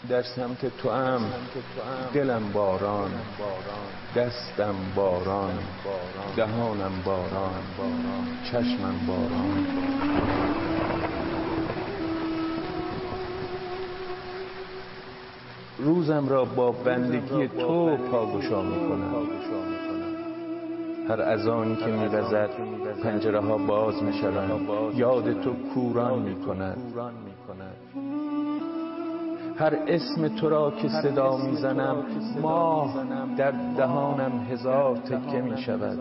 در سمت تو ام دلم باران، دستم باران، دهانم باران، چشمم باران. روزم را با بندگی تو پاگشا میکنم. هر اذانی که می‌وزد پنجره ها باز میشوند، یاد تو کوران میکند. هر اسم تو را که صدا میزنم، ماه در دهانم هزار تکه میشود.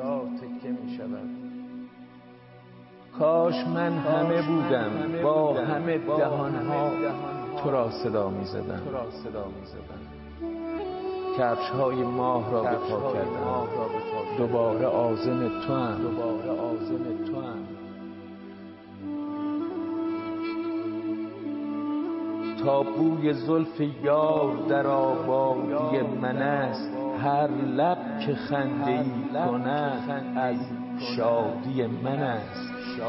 کاش من همه بودم با همه دهانها تو را صدا میزدم. کفش های ماه را به پا کردم، دوباره عازم تو ام. تا بوی زلف یار در آبادی من است، هر لب که خنده‌ای کند از شادی من است.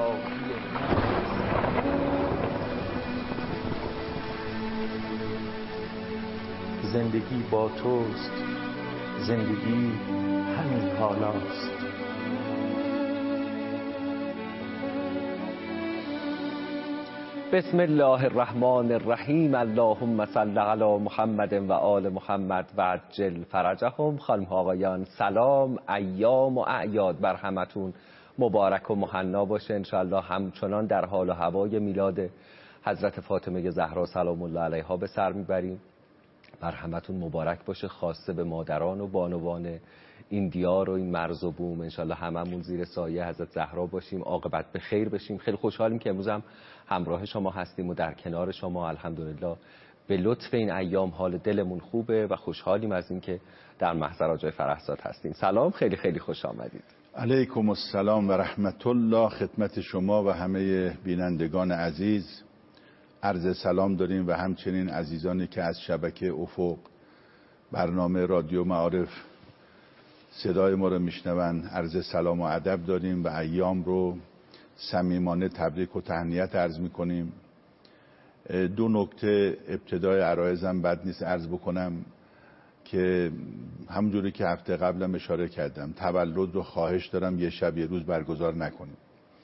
زندگی با توست، زندگی همین حالاست. بسم الله الرحمن الرحیم. اللهم صل علی محمد و آل محمد و عجل فرجهم. خانم ها آقایان سلام، ایام و اعیاد بر همتون مبارک و مهنا باشه. انشالله همچنان در حال و هوای میلاد حضرت فاطمه زهرا سلام الله علیها به سر میبریم. بر همتون مبارک باشه، خاصه به مادران و بانوان این دیار و این مرز و بوم. انشالله هممون زیر سایه حضرت زهرا باشیم، عاقبت به خیر بشیم. خیلی خوشحالیم که امروز هم همراه شما هستیم و در کنار شما. الحمدلله به لطف این ایام حال دلمون خوبه و خوشحالیم از اینکه در محضر آجای فرحزاد هستیم. سلام، خیلی خیلی خوش آمدید. علیکم السلام و رحمت الله خدمت شما و همه بینندگان عزیز. عرض سلام داریم و همچنین عزیزانی که از شبکه افق برنامه رادیو معارف صدای ما رو میشنون، عرض سلام و ادب داریم و ایام رو صمیمانه تبریک و تهنیت عرض میکنیم. دو نکته ابتدای عرایزم بد نیست عرض بکنم که همونجوری که هفته قبلم اشاره کردم، تولد رو خواهش دارم یه شب یه روز برگزار نکنیم.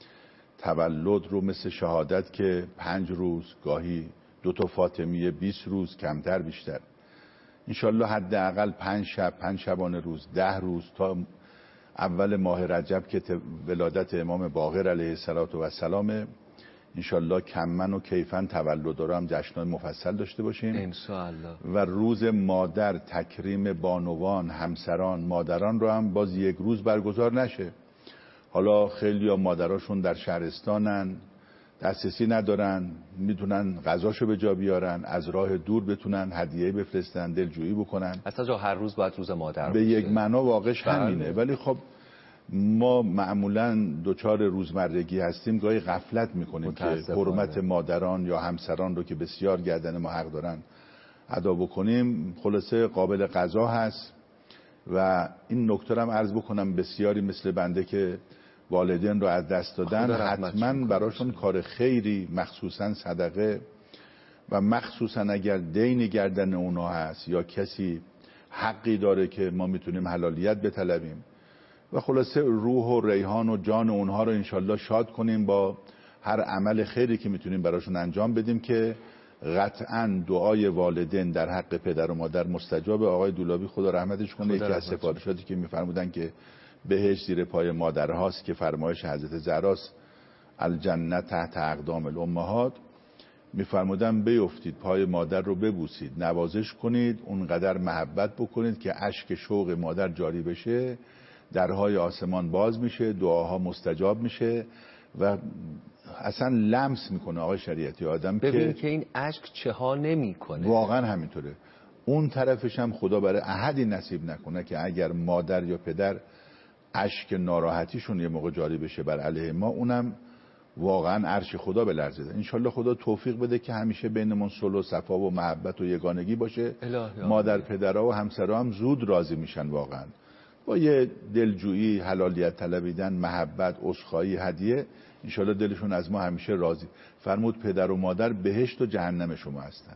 تولد رو مثل شهادت که 5 روز، گاهی 2 فاطمیه 20 روز، کمتر بیشتر، انشالله حداقل 5 شب، 5 شبانه روز، 10 روز تا اول ماه رجب که ولادت امام باقر علیه السلام، انشالله کمن و کیفن تولد رو هم جشن‌های مفصل داشته باشیم انشالله. و روز مادر، تکریم بانوان، همسران، مادران رو هم باز 1 روز برگزار نشه. حالا خیلی ها مادراشون در شهرستانن، دسترسی ندارن، میتونن غذاشو به جا بیارن، از راه دور بتونن هدیه بفرستن، دلجویی بکنن. اصلا هر روز باید روز مادر به یک معنا واقعش همینه. ولی خب ما معمولا دوچار روزمرگی هستیم، گاهی غفلت میکنیم که حرمت مادران یا همسران رو که بسیار گردن ما حق دارن ادا بکنیم. خلاصه قابل قضا هست و این نکته هم عرض بکنم، بسیاری مثل بنده که والدین رو از دست دادن، حتما براشون کار خیری، مخصوصا صدقه و مخصوصا اگر دینی گردن اونا هست یا کسی حقی داره که ما میتونیم حلالیت بطلبیم و خلاصه روح و ریحان و جان اونها رو انشالله شاد کنیم با هر عمل خیری که میتونیم براشون انجام بدیم که قطعا دعای والدین در حق پدر و مادر مستجاب. آقای دولابی خدا رحمتش کنه یکی از سفارشاتی که میفرمودن که بهشت زیر پای مادرهاست که فرمایش حضرت زهراست، الجنه تحت اقدام الامهات، میفرمودن بیفتید پای مادر رو ببوسید، نوازش کنید، اونقدر محبت بکنید که اشک شوق مادر جاری بشه، درهای آسمان باز میشه، دعاها مستجاب میشه و اصلا لمس میکنه آقای شریعتی آدم ببین که این اشک چه ها نمیکنه. واقعا همینطوره. اون طرفش هم خدا برای احدی نصیب نکنه که اگر مادر یا پدر اشک ناراحتیشون یه موقع جاری بشه بر علیه ما، اونم واقعا عرش خدا به لرزه. انشالله خدا توفیق بده که همیشه بینمون صلح و صفا و محبت و یگانگی باشه. مادر پدرها و همسرها هم زود راضی میشن واقعا با یه دلجویی، حلالیت طلبیدن، محبت، عذرخواهی، هدیه. انشالله دلشون از ما همیشه راضی. فرمود پدر و مادر بهشت و جهنم شما هستن.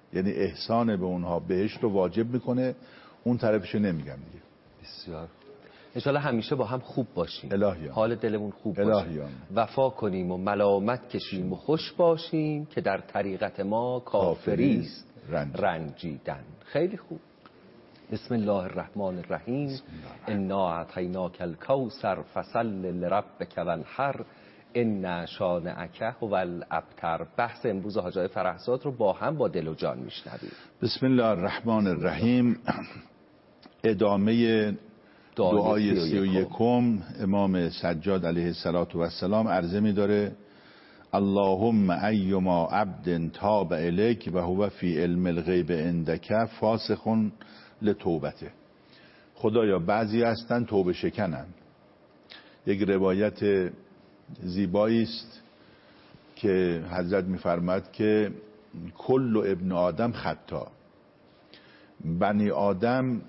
یعنی احسان به اونها بهشت رو واجب میکنه، اون طرفش نمیگم دیگه. بسیار انشالله همیشه با هم خوب باشیم، الهیان. حال دلمون خوب الهیان. باشه، وفا کنیم و ملامت کشیم و خوش باشیم که در طریقت ما کافریست رنجیدن. خیلی خوب. بسم الله الرحمن الرحیم. انا اعطیناک الکوثر فصل لربک وانحر ان شانئک هو الابتر. بحث امروز حاج آقای فرهزاد رو با هم با دل و جان میشنویم. بسم الله الرحمن الرحیم. ادامه دعای 31 امام سجاد علیه السلام عرضه می داره: اللهم ایما عبد تاب الیک و هو فی علم الغیب عندک فاسخ لتوبته. خدایا بعضی هستن توبه شکنن. یک روایت زیبایی است که حضرت می‌فرماد که کل ابن آدم خطا، بنی آدم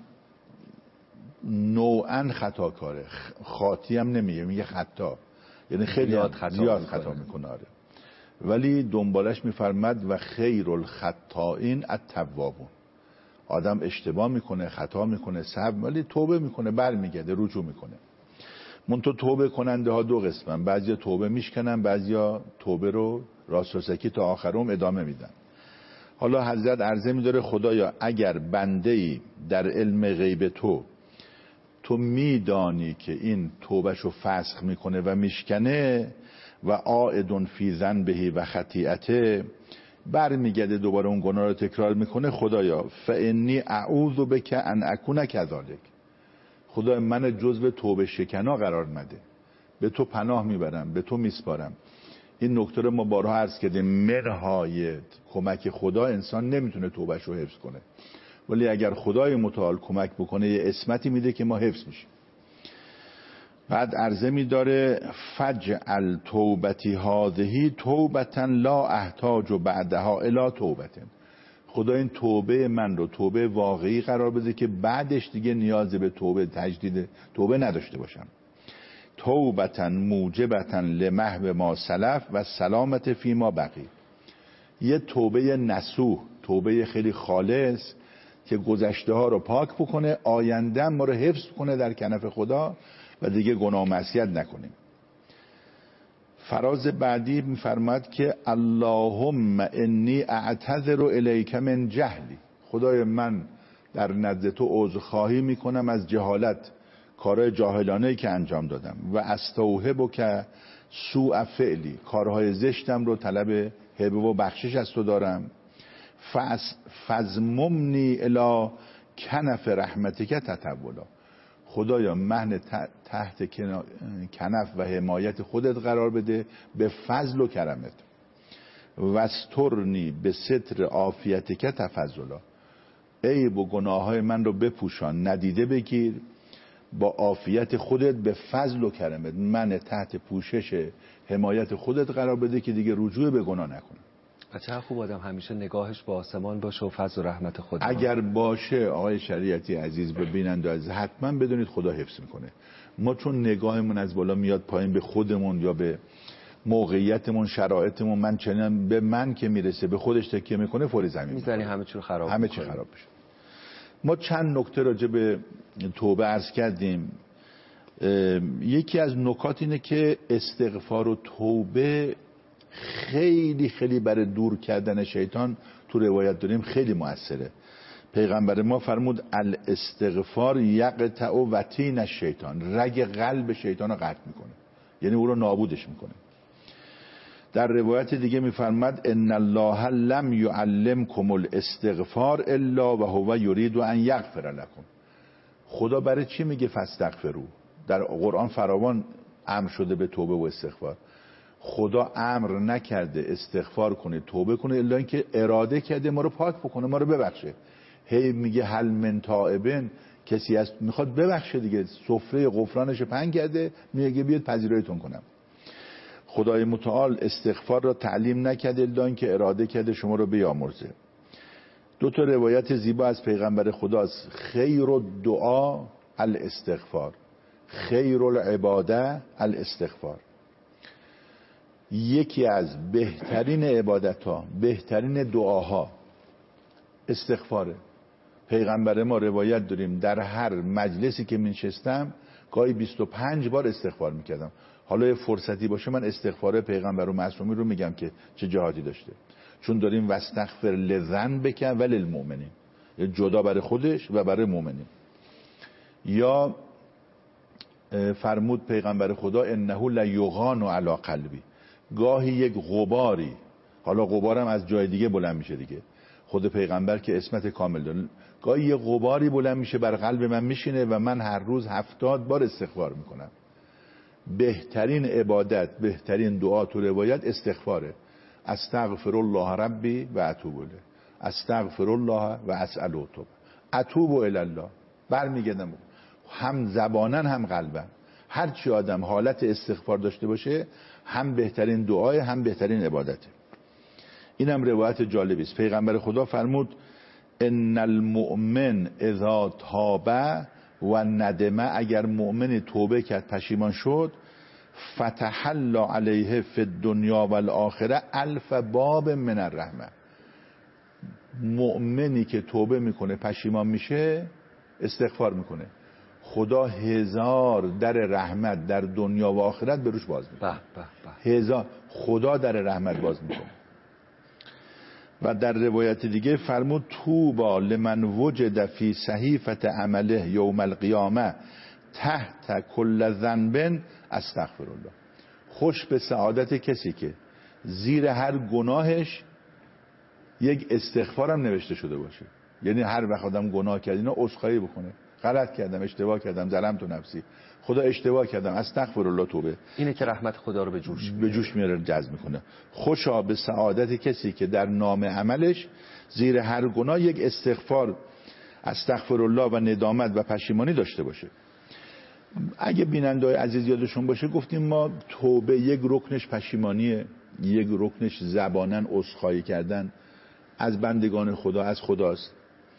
نوعا خطاکاره، خاطی هم نمیگه، میگه خطا، یعنی خیلی زیاد خطا میکنه. ولی دنبالش میفرماد و خیر الخطائین التوابون. آدم اشتباه میکنه، خطا میکنه، ولی توبه میکنه، برمیگرده، رجوع میکنه. منتها توبه کننده ها دو قسمن، بعضیا توبه میشکنن، بعضیا توبه رو راستوسکی تا آخرم ادامه میدن. حالا حضرت عرضه میداره خدایا اگر بنده‌ای در علم غیب تو میدانی که این توبهشو فسخ میکنه و میشکنه و عائد فی ذنبه و خطیئته، برمیگرده دوباره اون گناه رو تکرار میکنه، خدایا فانی اعوذ بک ان اکون کذالک. خدای من جزو توبه شکنا قرار نده، به تو پناه میبرم، به تو میسپارم. این نکته رو ما بارها عرض کردیم، منهای کمک خدا انسان نمیتونه توبهش رو حفظ کنه، ولی اگر خدای متعال کمک بکنه یه اسمتی میده که ما حفظ میشیم. بعد عرضه میداره فجعل توبتی هذه توبتا لا احتاج بعدها الی توبتن. خدا این توبه من رو توبه واقعی قرار بده که بعدش دیگه نیاز به توبه تجدید توبه نداشته باشم. توبتا موجبتا لمحو ما سلف و سلامت فی ما بقی. یه توبه نصوح، توبه خیلی خالص که گذشته ها رو پاک بکنه، آینده ما رو حفظ کنه در کنف خدا و دیگه گناه و معصیت نکنیم. فراز بعدی میفرماد که اللهم انی اعتذر الیک من جهلی. خدای من در نزد تو عذرخواهی میکنم از جهالت، کارهای جاهلانه‌ای که انجام دادم، و استوهبک سوء فعلی، کارهای زشتم رو طلب هبه و بخشش از تو دارم. فزممنی الی کنف رحمتک تطولا. خدایا من تحت کنف و حمایت خودت قرار بده به فضل و کرمت. وسترنی به ستر عافیتک تفضلا. عیب و گناه های من رو بپوشان، ندیده بگیر، با عافیت خودت به فضل و کرمت من تحت پوشش حمایت خودت قرار بده که دیگه رجوع به گناه نکنم. چقدر خوب آدم همیشه نگاهش با آسمان باشه و فضل و رحمت خدا. اگر باشه آقای شریعتی عزیز ببینند از حتما بدونید خدا حفظ میکنه. ما چون نگاهمون از بالا میاد پایین به خودمون یا به موقعیتمون، شرایطمون، من چنین به من که میرسه به خودش تکیه میکنه، فوری زمین میزنی همه چی رو خراب همه چی خراب بشه. ما چند نکته راجع به توبه عرض کردیم. یکی از نکات اینه که استغفار و توبه خیلی خیلی برای دور کردن شیطان تو روایت داریم خیلی موثره. پیغمبر ما فرمود الاستغفار یقطع وتین الشیطان، رگ قلب شیطان رو قطع میکنه، یعنی او رو نابودش میکنه. در روایت دیگه میفرماد ان الله لم یعلمکم الاستغفار الا و هو یرید ان یغفر لكم. خدا برای چی میگه فاستغفروا؟ در قرآن فراوان امر شده به توبه و استغفار. خدا امر نکرده استغفار کنه، توبه کنه، الا اینکه اراده کرده ما رو پاک بکنه، ما رو ببخشه. هی میگه هل من تائبن، کسی هست میخواد ببخشه دیگه، سفره غفرانش پهن کرده، میگه بیاد پذیرایتون کنم. خدای متعال استغفار را تعلیم نکرده الا اینکه اراده کرده شما رو بیامرزه. دو تا روایت زیبا از پیغمبر خداست: خیر الدعا الاستغفار، خیر العباده الاستغفار. یکی از بهترین عبادت ها، بهترین دعاها استغفاره. پیغمبر ما روایت داریم در هر مجلسی که نشستم گاهی 25 بار استغفار میکردم. حالا یه فرصتی باشه من استغفار پیغمبر و معصومی رو میگم که چه جهادی داشته، چون داریم واستغفر لذنبک وللمؤمنین، جدا برای خودش و برای مؤمنین. یا فرمود پیغمبر خدا انه لیغان علی قلبی، گاهی یک غباری، حالا غبارم از جای دیگه بلند میشه دیگه، خود پیغمبر که اسمت کامل داره، گاهی یک غباری بلند میشه بر قلب من میشینه و من هر روز 70 بار استغفار میکنم. بهترین عبادت، بهترین دعا تو روایت استغفاره. استغفر الله ربی و اتوب الیه، استغفر الله و اسأله توبه، اتوب الی الله، برمیگردم هم زبانن هم قلبن. هر چی آدم حالت استغفار داشته باشه هم بهترین دعای هم بهترین عبادته. اینم روایت جالبی است. پیغمبر خدا فرمود ان المؤمن اذا تاب و ندمه، اگر مؤمن توبه کرد پشیمان شد، فتح الله علیه فی الدنیا و الاخره 1000 باب من الرحمه، مؤمنی که توبه میکنه پشیمان میشه استغفار میکنه، خدا 1000 در رحمت در دنیا و آخرت به روش باز میکنه. 1000 خدا در رحمت باز میکنه. و در روایت دیگه فرمود توبا لمن وجد فی صحیفه عمله یوم القیامه تحت کل ذنب استغفر الله، خوش به سعادت کسی که زیر هر گناهش یک استغفارم نوشته شده باشه. یعنی هر وقت آدم گناه کرد اینا عذرخواهی بکنه، غلط کردم، اشتباه کردم، ظلمت نفسی، خدا اشتباه کردم، استغفر الله، توبه. اینه که رحمت خدا رو به جوش میاره، جذب میکنه. خوشا به سعادت کسی که در نام عملش زیر هر گناه یک استغفار، استغفر الله و ندامت و پشیمانی داشته باشه. اگه بیننده‌های عزیز یادشون باشه گفتیم ما توبه یک رکنش پشیمانیه، یک رکنش زبانن عذرخواهی کردن از بندگان خدا، از خداست.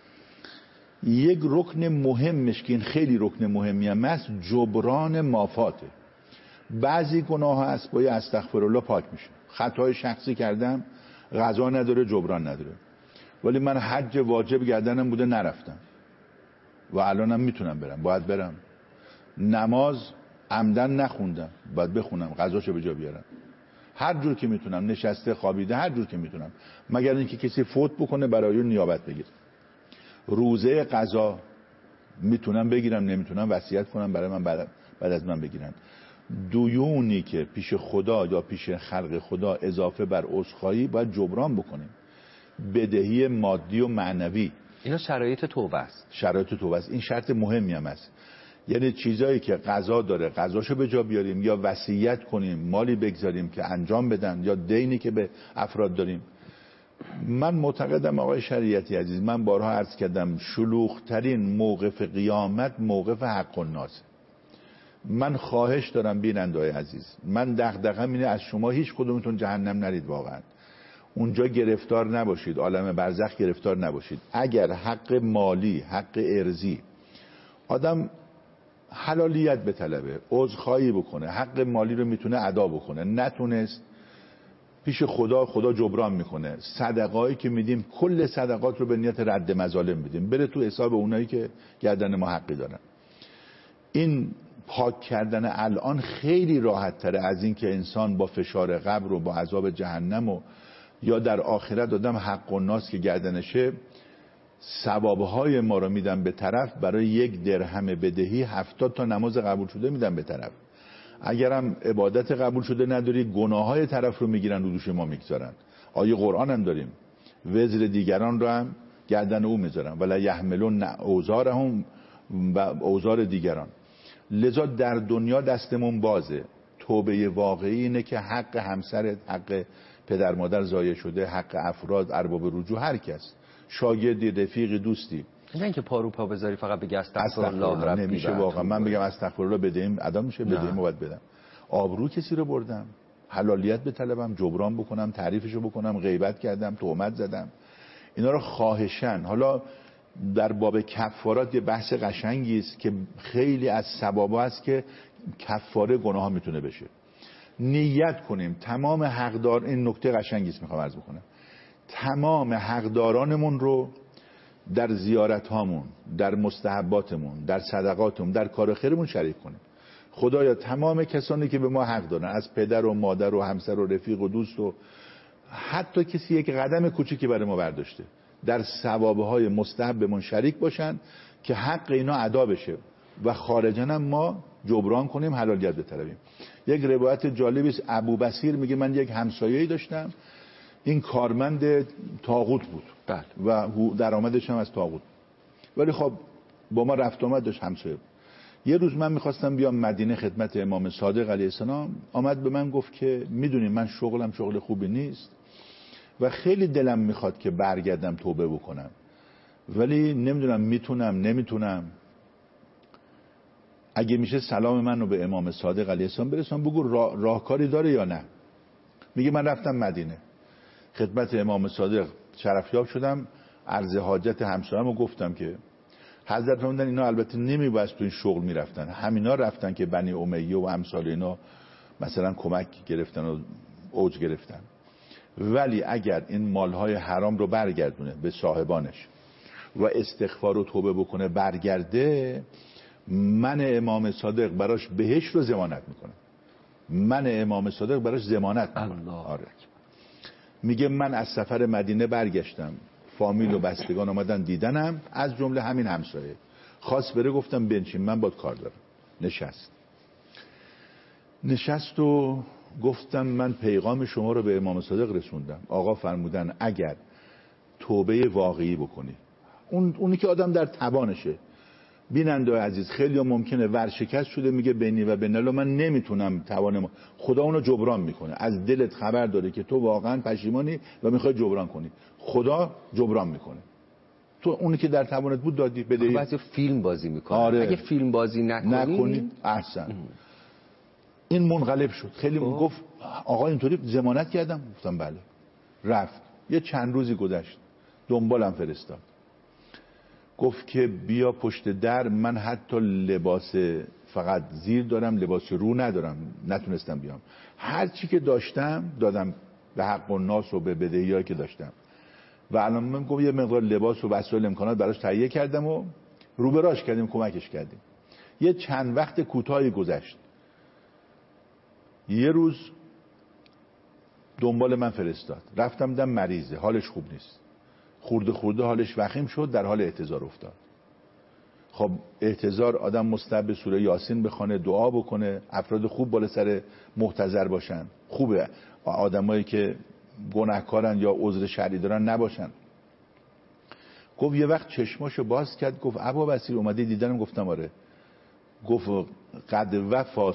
یک رکن مهمش که این خیلی رکن مهمی هم است، جبران مافاته. بعضی گناه ها هست با استغفر الله پاک میشه، خطای شخصی کردم قضا نداره، جبران نداره، ولی من حج واجب گردنم بوده نرفتم و الانم میتونم برم، باید برم. نماز عمدن نخوندم، باید بخونم، قضاشو به جا بیارم. هر جور که میتونم، نشسته خوابیده، هر جور که میتونم، مگر اینکه کسی فوت بکنه برای اون نیابت بگیره. روزه قضا میتونم بگیرم، نمیتونم وصیت کنم برای من بعد از من بگیرن. دیونی که پیش خدا یا پیش خلق خدا اضافه بر عذرخواهی باید جبران بکنیم. بدهی مادی و معنوی، اینا شرایط توبه است. شرایط توبه است. این شرط مهمی هم است. یعنی چیزایی که قضا داره قضاشو به جا بیاریم، یا وصیت کنیم مالی بگذاریم که انجام بدن، یا دینی که به افراد داریم. من معتقدم آقای شریعتی عزیز، من بارها عرض کردم، شلوغ‌ترین موقف قیامت موقف حق الناس. من خواهش دارم بیننده‌های عزیز، من دغدغه‌م اینه از شما هیچ کدومتون جهنم نرید، واقعا اونجا گرفتار نباشید، عالم برزخ گرفتار نباشید. اگر حق مالی، حق ارضی، آدم حلالیت به طلبه، عذرخواهی بکنه، حق مالی رو میتونه ادا بکنه، نتونست پیش خدا جبران میکنه. صدقایی که میدیم کل صدقات رو به نیت رد مظالم میدیم، بره تو حساب اونایی که گردن ما حقی دارن. این پاک کردن الان خیلی راحت تره از این که انسان با فشار قبر و با عذاب جهنم و یا در آخرت آدم حق الناس که گردنشه، ثوابهای ما رو میدن به طرف، برای 1 درهم بدهی 70 تا نماز قبول شده میدن به طرف. اگرم عبادت قبول شده نداری، گناههای طرف رو میگیرن رو دوش ما میگذارن. آیه قرآن هم داریم، وزر دیگران رو هم گردن او میذارن، ولا یحملون اوزارهم و اوزار دیگران. لذا در دنیا دستمون بازه. توبه واقعی اینه که حق همسرت، حق پدر مادر ضایع شده، حق افراد، ارباب رجوع، هر کس، شاگردی، رفیق، دوستی، نه که پا رو پا بذاری فقط بگی استغفر الله ربی. نمیشه واقعا. من بگم استغفر الله بدیم ادام میشه، بدیم باید بدم. آبرو کسی رو بردم، حلالیت به طلبم، جبران بکنم، تعریفشو بکنم، غیبت کردم، تهمت زدم، اینا رو خواهشن. حالا در باب کفارات یه بحث قشنگی است که خیلی از ثوابا است که کفاره گناه ها میتونه بشه. نیت کنیم تمام حقدار، این نکته قشنگی است میخوام عرض بکنم، تمام حقدارانمون رو در زیارت هامون، در مستحباتمون، در صدقاتمون، در کار خیرمون شریک کنیم. خدایا تمام کسانی که به ما حق دارن، از پدر و مادر و همسر و رفیق و دوست و حتی کسی یک قدم کوچیکی برای ما برداشته، در ثوابهای مستحبمون شریک باشن که حق اینا ادا بشه و خارجاً هم ما جبران کنیم، حلالیت بطلبیم. یک روایت جالبی است، ابو بصیر میگه من یک همسایه‌ای داشتم، این کارمند طاغوت بود و درآمدش هم از طاغوت، ولی خب با ما رفت آمد داشت، همسایه بود. یه روز من میخواستم بیام مدینه خدمت امام صادق علیه السلام، آمد به من گفت که میدونی من شغلم شغل خوبی نیست و خیلی دلم میخواد که برگردم توبه بکنم، ولی نمیدونم میتونم نمیتونم. اگه میشه سلام منو به امام صادق علیه السلام برسون، بگو راهکاری داره یا نه. میگه من رفتم مدینه خدمت امام صادق، شرفیاب شدم، عرض حاجت همسایه‌مو گفتم که حضرت فرمودن اینا البته نمیباید تو این شغل میرفتن، همینا رفتن که بنی امیه و امثال اینا مثلا کمک گرفتن و اوج گرفتن، ولی اگر این مالهای حرام رو برگردونه به صاحبانش و استغفار و توبه بکنه برگرده، من امام صادق براش بهشت رو ضمانت میکنم. من امام صادق براش ضمانت میکنم. آره. میگه من از سفر مدینه برگشتم، فامیل و بستگان آمدن دیدنم، از جمله همین همسایه خواست بره، گفتم بنشین من باید کار دارم. نشست و گفتم من پیغام شما رو به امام صادق رسوندم، آقا فرمودن اگر توبه واقعی بکنی، اونی که آدم در توانشه. بیننده عزیز خیلی ممکنه ورشکست شده، میگه بینی و بین الله من نمیتونم، توانم، خدا اونو جبران میکنه، از دلت خبر داره که تو واقعا پشیمانی و میخوای جبران کنی، خدا جبران میکنه. تو اونی که در توانت بود دادی بده. بعضی فیلم بازی میکنه. آره. اگه فیلم بازی نکنی احسن. این منقلب شد، خیلی گفت آقا اینطوری ضمانت کردم، گفتم بله. رفت، یه چند روزی گذشت، دنبالم فرستاد، گفت که بیا پشت در، من حتی لباس فقط زیر دارم، لباس رو ندارم، نتونستم بیام، هر چی که داشتم دادم به حق الناس و به بدهیایی که داشتم و الان من گفت یه مقدار لباس و وسایل امکانات براش تهیه کردم و روبراش کردیم، کمکش کردیم. یه چند وقت کوتاهی گذشت، یه روز دنبال من فرستاد، رفتم دیدم مریضه، حالش خوب نیست، خورده حالش وخیم شد، در حال احتضار افتاد. خب احتضار آدم مستحب به سوره یاسین بخونه، دعا بکنه، افراد خوب بالا سر محتضر باشن، خوبه آدمایی که گناهکارن یا عذر شرعی دارن نباشن. گفت یه وقت چشماشو باز کرد، گفت ابا بصیر اومدی دیدنم؟ گفتم آره. گفت قد وفا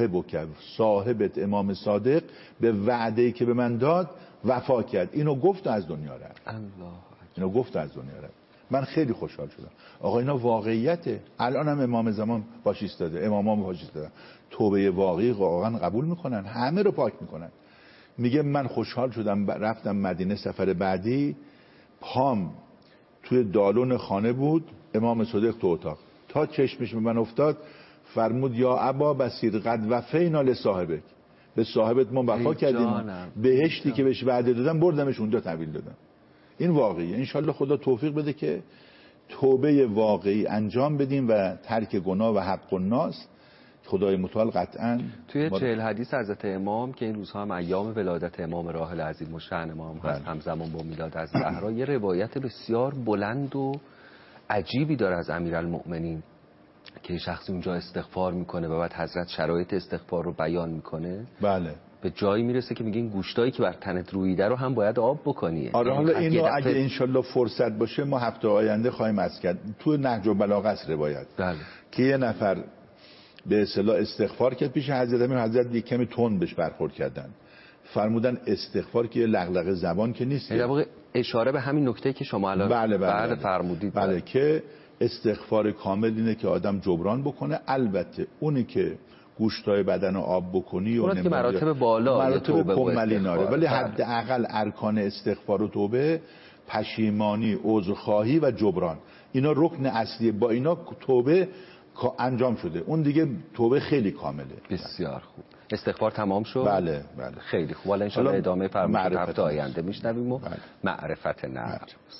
صاحبت امام صادق به وعده‌ای که به من داد وفا کرد، اینو گفت از دنیا رفت. اینو گفت از دنیا رفت. من خیلی خوشحال شدم. آقا اینا واقعیته. الان هم امام زمان فاشیست داده، امامان فاشیست دادن، توبه واقعی واقعا قبول میکنن، همه رو پاک میکنن. میگه من خوشحال شدم، رفتم مدینه سفر بعدی، پام توی دالون خانه بود، امام صادق تو اتاق، تا چشمش به من افتاد فرمود یا ابا بصیر قد وفینا لصاحبک، به صاحبت ما وفا کردیم، بهشتی که بهش وعده دادم بردمش اونجا تحویل دادم. این واقعیه. انشالله خدا توفیق بده که توبه واقعی انجام بدیم و ترک گناه و حق الناس. خدای متعال قطعا توی 40 حدیث حضرت امام که این روزها هم ایام ولادت امام راحل عظیم الشأن ما هم هست، همزمان با میلاد از زهرا، یه روایت بسیار بلند و عجیبی داره از امیرالمؤمنین که شخصی اونجا استغفار میکنه و بعد حضرت شرایط استغفار رو بیان میکنه. بله. به جایی میرسه که میگین گوشتایی که بر تنت رویده رو هم باید آب بکنی. آره حالا اینو اگه انشالله فرصت باشه ما هفته آینده خواهیم عرض کرد. تو نهج البلاغه است روایت. بله. که یه نفر به اصطلاح استغفار کرد پیش حضرت امیر، حضرت یک کمی تند بهش برخورد کردن، فرمودن استغفار که یه لغلقه زبان که نیست، در واقع اشاره به همین نکته که شما الان بله فرمودید. بله که استغفار کامل اینه که آدم جبران بکنه. البته اونی که گوشتای بدن رو آب بکنی و که مراتب بالا، مراتب کمالی ناره، ولی حداقل ارکان استغفار و توبه پشیمانی، عذرخواهی و جبران، اینا رکن اصلیه. با اینا توبه انجام شده، اون دیگه توبه خیلی کامله. بسیار خوب. استغفار تمام شد؟ بله. خیلی خوب. حالا ان شاء الله ادامه فرمودید هفته آینده میشنویم و معرفت نفس.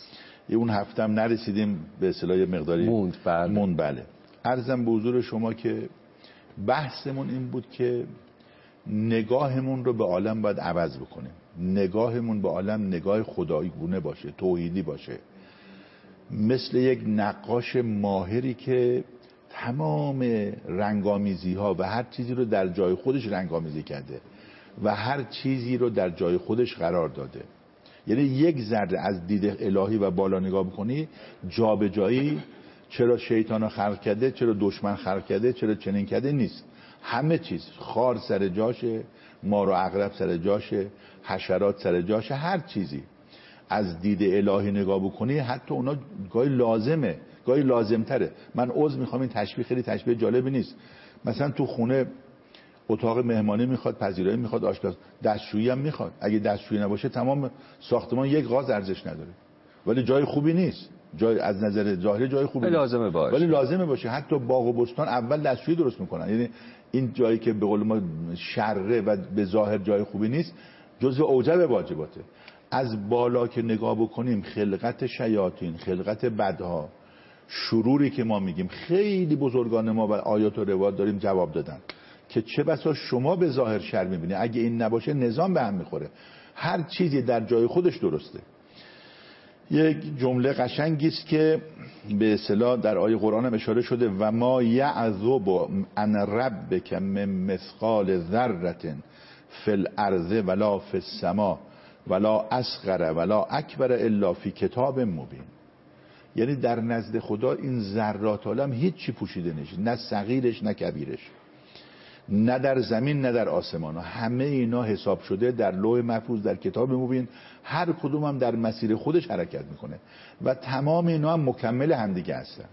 اون هفته هم نرسیدیم به اصطلاح مقداری موند. بله. عرضم به حضور شما که بحثمون این بود که نگاهمون رو به عالم باید عوض بکنیم. نگاهمون به عالم نگاه خدایگونه باشه، توحیدی باشه، مثل یک نقاش ماهری که تمام رنگامیزی ها و هر چیزی رو در جای خودش رنگامیزی کرده و هر چیزی رو در جای خودش قرار داده. یعنی یک ذره از دید الهی و بالا نگاه بکنی، جا به جایی چرا شیطان خلق کرده، چرا دشمن خلق کرده، چرا چنین کرده نیست. همه چیز، خار سر جاشه، مار و عقرب سر جاشه، حشرات سر جاشه، هر چیزی از دید الهی نگاه بکنی حتی اونا گاهی لازمه، گاهی لازمتره. من عذر میخوام، این تشبیه خیلی تشبیه جالبی نیست. مثلا تو خونه اتاق مهمانی میخواد، پذیرایی میخواد، آشپز، دستشویی هم میخواد. اگه دستشویی نباشه تمام ساختمان یک غاز ارزش نداره، ولی جای خوبی نیست. جای از نظر ظاهری جای خوبی لازمه باشه، ولی لازمه باشه. حتی باغ و بستان اول دستشویی درست میکنن. یعنی این جایی که به قول ما شره و به ظاهر جای خوبی نیست، جزء اوجب واجباته. از بالا که نگاه بکنیم، خلقت شیاطین، خلقت بدها، شروری که ما میگیم، خیلی بزرگان ما و آیات و روایات داریم جواب دادن که چه بسا شما به ظاهر شر میبینی، اگه این نباشه نظام به هم میخوره. هر چیزی در جای خودش درسته. یک جمله قشنگی است که به اصطلاح در آیه قرآن هم اشاره شده: و ما یعذب عن ربک من مثقال ذره فی الارض ولا فی السماء ولا اصغر ولا اکبر الا فی کتاب مبین. یعنی در نزد خدا این ذرات عالم هیچی پوشیده نیست، نه صغیرش نه کبیرش، نه در زمین نه در آسمان. همه اینا حساب شده در لوح محفوظ، در کتاب مبین. هر کدوم هم در مسیر خودش حرکت میکنه و تمام اینا هم مکمل همدیگه هستن.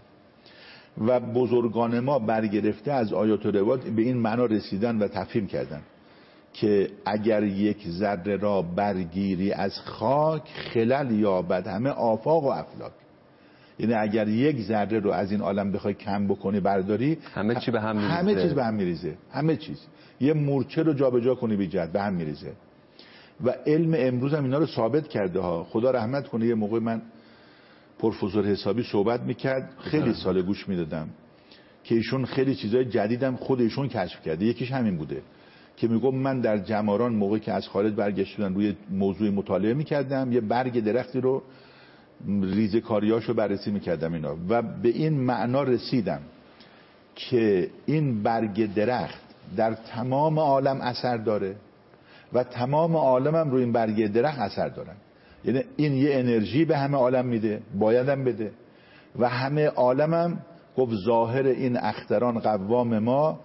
و بزرگان ما برگرفته از آیات و روایات به این معنا رسیدن و تفهیم کردن که اگر یک ذره را برگیری از خاک، خلل یابد همه آفاق و افلاک. یعنی اگر یک ذره رو از این عالم بخوای کم بکنی، برداری، همه چی به هم میریزه. همه چیز به هم میریزه. همه چیز. یه مورچه رو جابجا کنی بی جهت به هم میریزه. و علم امروز هم اینا رو ثابت کرده ها. خدا رحمت کنه. یه موقع من پروفسور حسابی صحبت میکرد، خیلی سال گوش میدادم که ایشون خیلی چیزای جدیدم خود ایشون کشف کرده. یکیش همین بوده که میگم من در جماران موقعی که از خارج برگشتم روی موضوع مطالعه میکردم، یه برگ درختی رو ریزه‌کاریاشو بررسی میکردم اینا و به این معنا رسیدم که این برگ درخت در تمام عالم اثر داره و تمام عالم هم روی این برگ درخت اثر دارن. یعنی این یه انرژی به همه عالم میده، بایدم بده. و همه عالم هم گفت ظاهر این اختران قوام ما،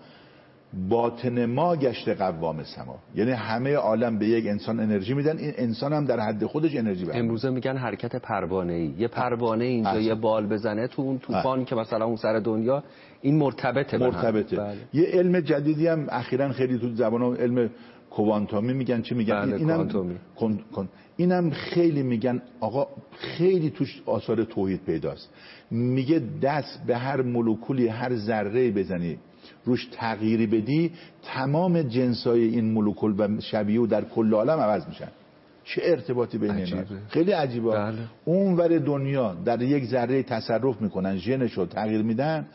باطن ما گشته قوام سما. یعنی همه عالم به یک انسان انرژی میدن، این انسان هم در حد خودش انرژی بده. امروزه میگن حرکت پروانه‌ای. یه پروانه اینجا یه بال بزنه تو اون طوفان که مثلا اون سر دنیا، این مرتبطه. بله. یه علم جدیدی هم اخیراً خیلی تو زبان علم کوانتومی میگن، چی میگن؟ بله، اینم خیلی میگن آقا خیلی توش آثار توحید پیداست. میگه دست به هر مولکولی، هر ذره بزنی، روش تغییری بدی، تمام جنسای این مولکول و شبیه در کل عالم عوض میشن. چه ارتباطی بین اینا؟ خیلی عجیبه. بله. اون ور دنیا در یک ذره تصرف میکنن، ژنشو تغییر میدن،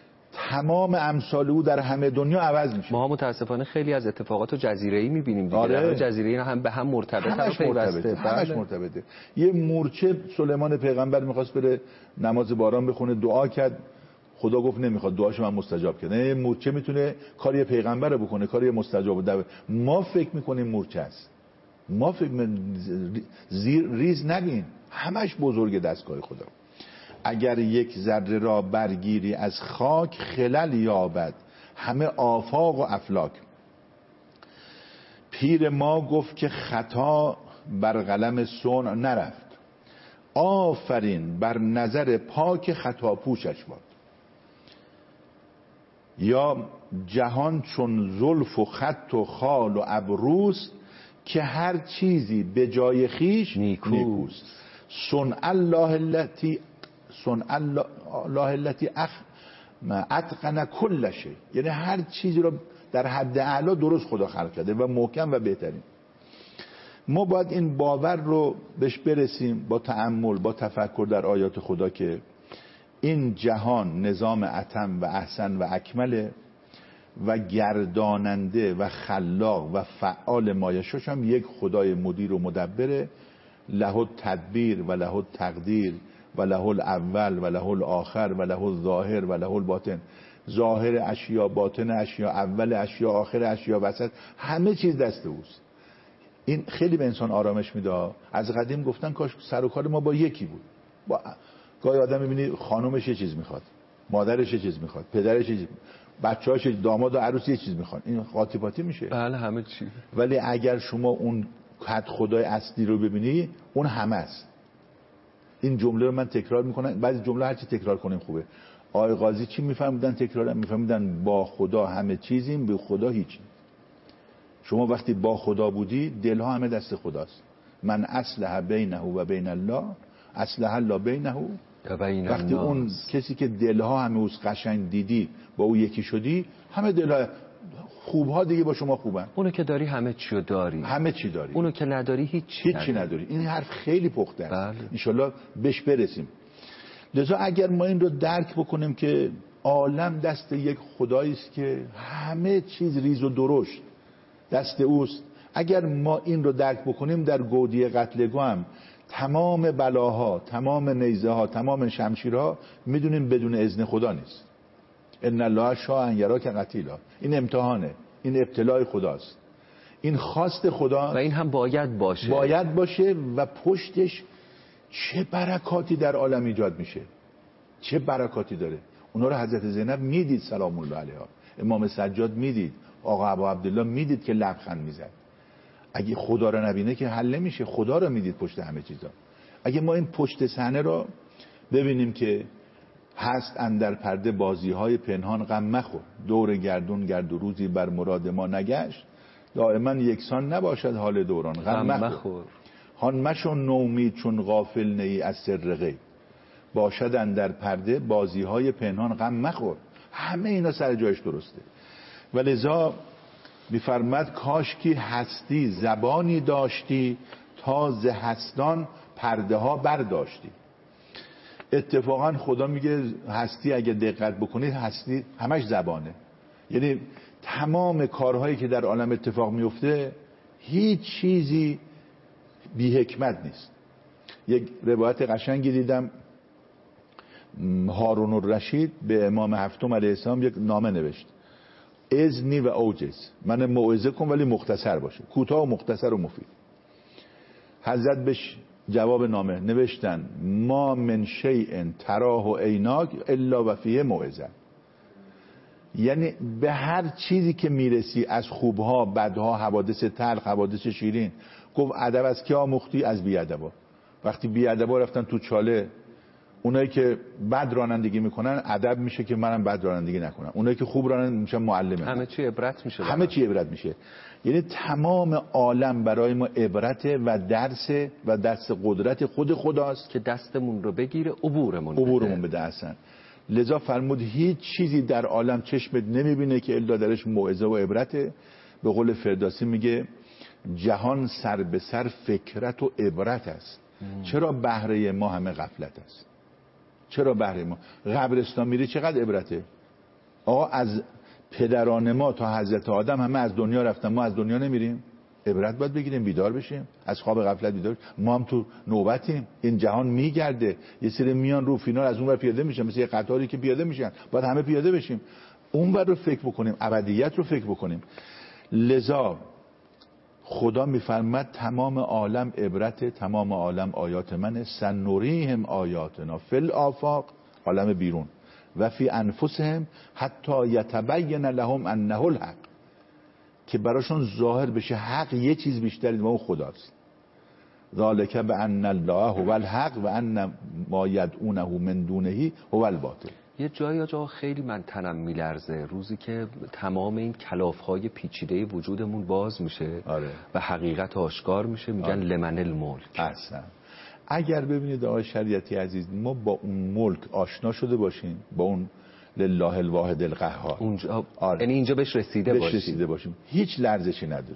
تمام امثال او در همه دنیا عوض میشه. ما متاسفانه خیلی از اتفاقات رجزیره‌ای میبینیم دیگه. آره. جزیره‌ای هم به هم مرتبطه. همش مرتبطه. یه مورچه سلیمان پیغمبر میخواست بره نماز باران بخونه، دعا کرد، خدا گفت نمیخواد، دعاشو من مستجاب کرد. یعنی مورچه میتونه کاری پیغمبر بکنه، کاری مستجاب ده. ما فکر میکنیم مورچه است. ما فکر ریز نگین، همش بزرگ دستگاه خدا. اگر یک ذره را برگیری از خاک، خلل یابد همه آفاق و افلاک. پیر ما گفت که خطا بر قلم صنع نرفت، آفرین بر نظر پاک خطا پوشش باد. یا جهان چون زلف و خط و خال و ابروست، که هر چیزی به جای خیش نیکوست. صنع الله التي اتقن كل شيء. یعنی هر چیزی رو در حد اعلا درست خدا خلق کرده و محکم و بهترین. ما باید این باور رو بهش برسیم با تأمل، با تفکر در آیات خدا که این جهان نظام اتم و احسن و اکمله و گرداننده و خلاق و فعال مایشاش هم یک خدای مدیر و مدبره، له تدبیر و له تقدیر و له الاول و له الاخر و له الظاهر و له الباطن. ظاهر اشیا، باطن اشیا، اول اشیا، آخر اشیا، وسط، همه چیز دست اوست. این خیلی به انسان آرامش میده. از قدیم گفتن کاش سر و کار ما با یکی بود. گاهی آدم میبینی خانومش یه چیز میخواد، مادرش یه چیز میخواد، پدرش یه چیز، بچه‌هاش، داماد و عروس یه چیز میخوان، این قاطی پاتی میشه. بله همه چی. ولی اگر شما اون حد خدای اصلی رو ببینی، اون همه است. این جمله رو من تکرار میکنم، بعضی جمله هر چی تکرار کنیم خوبه. آقای قاضی چی میفهمیدن تکرارم؟ میفهمیدن با خدا همه چیزیم، به خدا هیچی. شما وقتی با خدا بودی، دلها همه دست خداست. من اصلح بینه و بین الله اصلح الله بینه و بین الناس. وقتی اون کسی که دلها همه اوست قشنگ دیدی، با او یکی شدی، همه دلها خوبها دیگه با شما خوبن. اونو که داری همه چی رو داری، همه چی داری. اونو که نداری هیچی نداری. این حرف خیلی پخته است. بله. انشالله بهش برسیم. لذا اگر ما این رو درک بکنیم که عالم دست یک خدایی است که همه چیز ریز و درشت دست اوست، اگر ما این رو درک بکنیم، در گودی قتلگاه هم تمام بلاها، تمام نیزه ها، تمام شمشیرها میدونیم بدون اذن خدا نیست. ان الله شاء ان یراک قتیلا. این امتحانه، این ابتلاء خداست، این خواست خدا و این هم باید باشه و پشتش چه برکاتی در عالم ایجاد میشه، چه برکاتی داره. اونا رو حضرت زینب میدید سلام الله علیها، امام سجاد میدید، آقا ابا عبدالله میدید که لبخند میزد. اگه خدا رو نبینه که حل نمیشه. خدا رو میدید پشت همه چیزا. اگه ما این پشت صحنه رو ببینیم که هست اندر پرده بازی‌های پنهان، غم مخور دور گردون گرد و روزی بر مراد ما نگشت، دائما یکسان نباشد حال دوران، غم مخور هان مشو نومید چون غافل نی از سر غیب، باشد اندر پرده بازی‌های پنهان، غم مخور. همه اینا سر جایش درسته. ولذا می‌فرماد کاش کی هستی زبانی داشتی، تا ز هستان پرده ها برداشتی. اتفاقا خدا میگه هستی اگه دقت بکنید، هستی همش زبانه. یعنی تمام کارهایی که در عالم اتفاق میفته هیچ چیزی بی حکمت نیست. یک روایت قشنگی دیدم، هارون الرشید به امام هفتم علیه السلام یک نامه نوشت، اذنی و اوجز، من موعظه کن ولی مختصر باشه، کوتاه و مختصر و مفید. حضرت بهش جواب نامه نوشتن ما من شیء تراه عیناک الا و فیه موعظه. یعنی به هر چیزی که میرسی، از خوبها، بدها، حوادث تلخ، حوادث شیرین، گفت ادب از کی آموختی؟ از بیادبا. وقتی بیادبا رفتن تو چاله، اونایی که بد رانندگی میکنن ادب میشه که منم بد رانندگی نکنم، اونایی که خوب رانندگی میشن معلمه، همه چی عبرت میشه، همه چی عبرت میشه. یعنی تمام عالم برای ما عبرت و درس قدرت خود خداست که دستمون رو بگیره، عبورمون بده اصلا. لذا فرمود هیچ چیزی در عالم چشمت نمیبینه که الا درش موعظه و عبرته. به قول فردوسی میگه جهان سر به سر فکرت و عبرت است. چرا بهره ما همه غفلت است؟ چرا بهره ما؟ قبرستان میری چقدر عبرته؟ آقا از پدران ما تا حضرت آدم همه از دنیا رفتن، ما از دنیا نمیریم؟ عبرت باید بگیریم، بیدار بشیم، از خواب غفلت بیدار بشیم. ما هم تو نوبتیم، این جهان میگرده، یه سری میان رو فینال از اون ور پیاده میشن، مثل یه قطاری که پیاده میشن، باید همه پیاده بشیم، اون ور رو فکر بکنیم، ابدیت رو فکر بکنیم. لذا خدا میفرماد تمام عالم عبرت، تمام عالم آیات منه، سنوریهم آیاتنا فی الآفاق، عالم بیرون، و فی انفسهم حتی یتبین لهم انه الحق، که براشون ظاهر بشه حق یه چیز بیشتری و اون خداست. ذالک بان الله هو الحق و ان ما یدعونه من دونه هو الباطل. یه جایی آجا خیلی من تنم میلرزه روزی که تمام این کلافهای پیچیده وجودمون باز میشه. آره. و حقیقت آشکار میشه، میگن آره. لمن الملک. اصلا اگر ببینید آقای شریعتی عزیز، ما با اون ملک آشنا شده باشیم، با اون لله الواحد القهار، اونجا آره. یعنی اینجا بهش رسیده باشیم، هیچ لرزشی نداریم.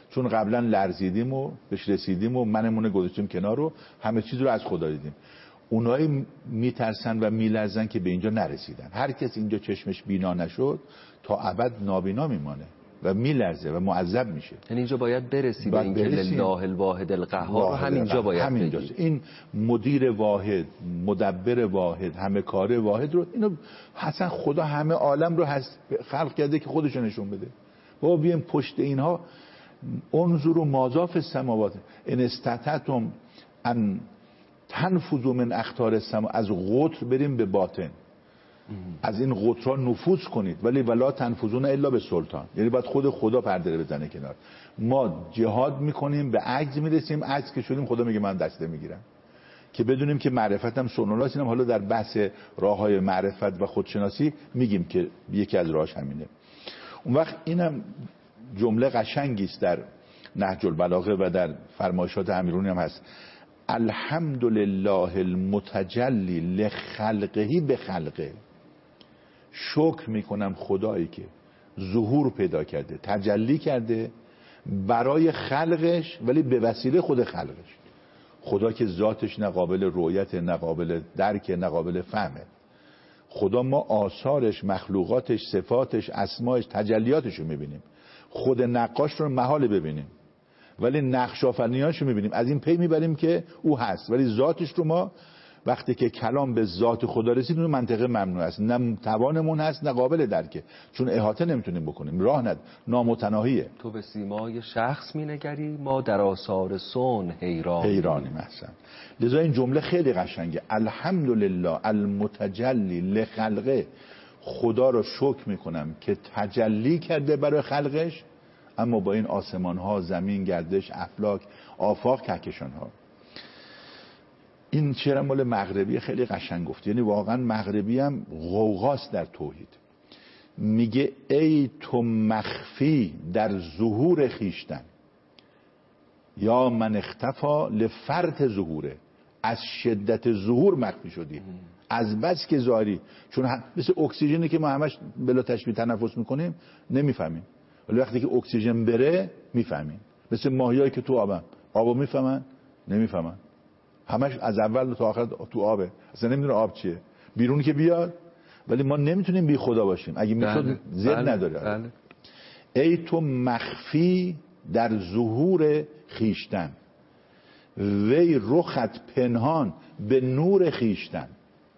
چون قبلا لرزیدیم و بهش رسیدیم و منمون گذاشتیم کنار و همه چیز رو از خدا دیدیم. اونایی میترسن و میلرزن که به اینجا نرسیدن. هر کس اینجا چشمش بینا نشد تا ابد نابینا میمانه و میلرزه و معذب میشه. یعنی اینجا باید برسی به اینکه لله الواحد القهار، همینجا باید همینجاست. این مدیر واحد، مدبر واحد، همه کار واحد رو، اینو اصلا خدا همه عالم رو خلق کرده که خودشو نشون بده. بابا بیایم پشت اینها انظروا ماذا فی السماوات ان استطعتم ان تنفذوا من اقطار السما، از قطر بریم به باطن، از این قطرها نفوذ کنید، ولی ولا تنفذون الا به سلطان، یعنی باید خود خدا پرده بزنه کنار. ما جهاد میکنیم به عجز میرسیم، عجز که شدیم خدا میگه من دسته میگیرم، که بدونیم که معرفتم سنولاست. اینم حالا در بحث راههای معرفت و خودشناسی میگیم که یکی از راهش همینه. اون وقت اینم جمله قشنگی است در نهج البلاغه و در فرمایشات امیرونی هم هست: الحمدلله المتجلی لخلقه به خلقه. شکر میکنم خدایی که ظهور پیدا کرده، تجلی کرده برای خلقش، ولی به وسیله خود خلقش. خدا که ذاتش نه قابل رؤیت، نه قابل درک، نه قابل فهمه. خدا ما آثارش، مخلوقاتش، صفاتش، اسمایش، تجلیاتش رو میبینیم. خود نقاش رو محال ببینیم، ولی نقش آفرینیاش رو میبینیم. از این پی میبریم که او هست، ولی ذاتش رو ما وقتی که کلام به ذات خدا رسید اون منطقه ممنوع است، نه توانمون هست نه قابل درکه، چون احاطه نمیتونیم بکنیم، راه نامتناهیه. تو به سیمای شخص مینگری، ما در آثار صنع حیرانیم. احسن. لذا این جمله خیلی قشنگه: الحمدلله المتجلی لخلقه. خدا رو شکر میکنم که تجلی کرده برای خلقش، اما با این آسمان ها، زمین، گردش، افلاک، آفاق، کهکشان ها. این شعر مال مغربی خیلی قشنگ گفت، یعنی واقعا مغربی هم غوغاست در توحید. میگه ای تو مخفی در ظهور خیشتن، یا من اختفا لفرط ظهوره. از شدت ظهور مخفی شدی، از بس که ظاهری. چون مثل اکسیژنی که ما همش بلا تشبیه تنفس میکنیم نمیفهمیم، ولی وقتی که اکسیژن بره میفهمیم. مثل ماهیایی که تو آبو میفهمن؟ نمیفهمن، همش از اول تا آخر تو آبه، اصلا نمیدونه آب چیه. بیرون که بیاد، ولی ما نمیتونیم بی خدا باشیم. اگه میشد زد نداره. بله. ای تو مخفی در ظهور خیشتن، وی رخت پنهان به نور خیشتن.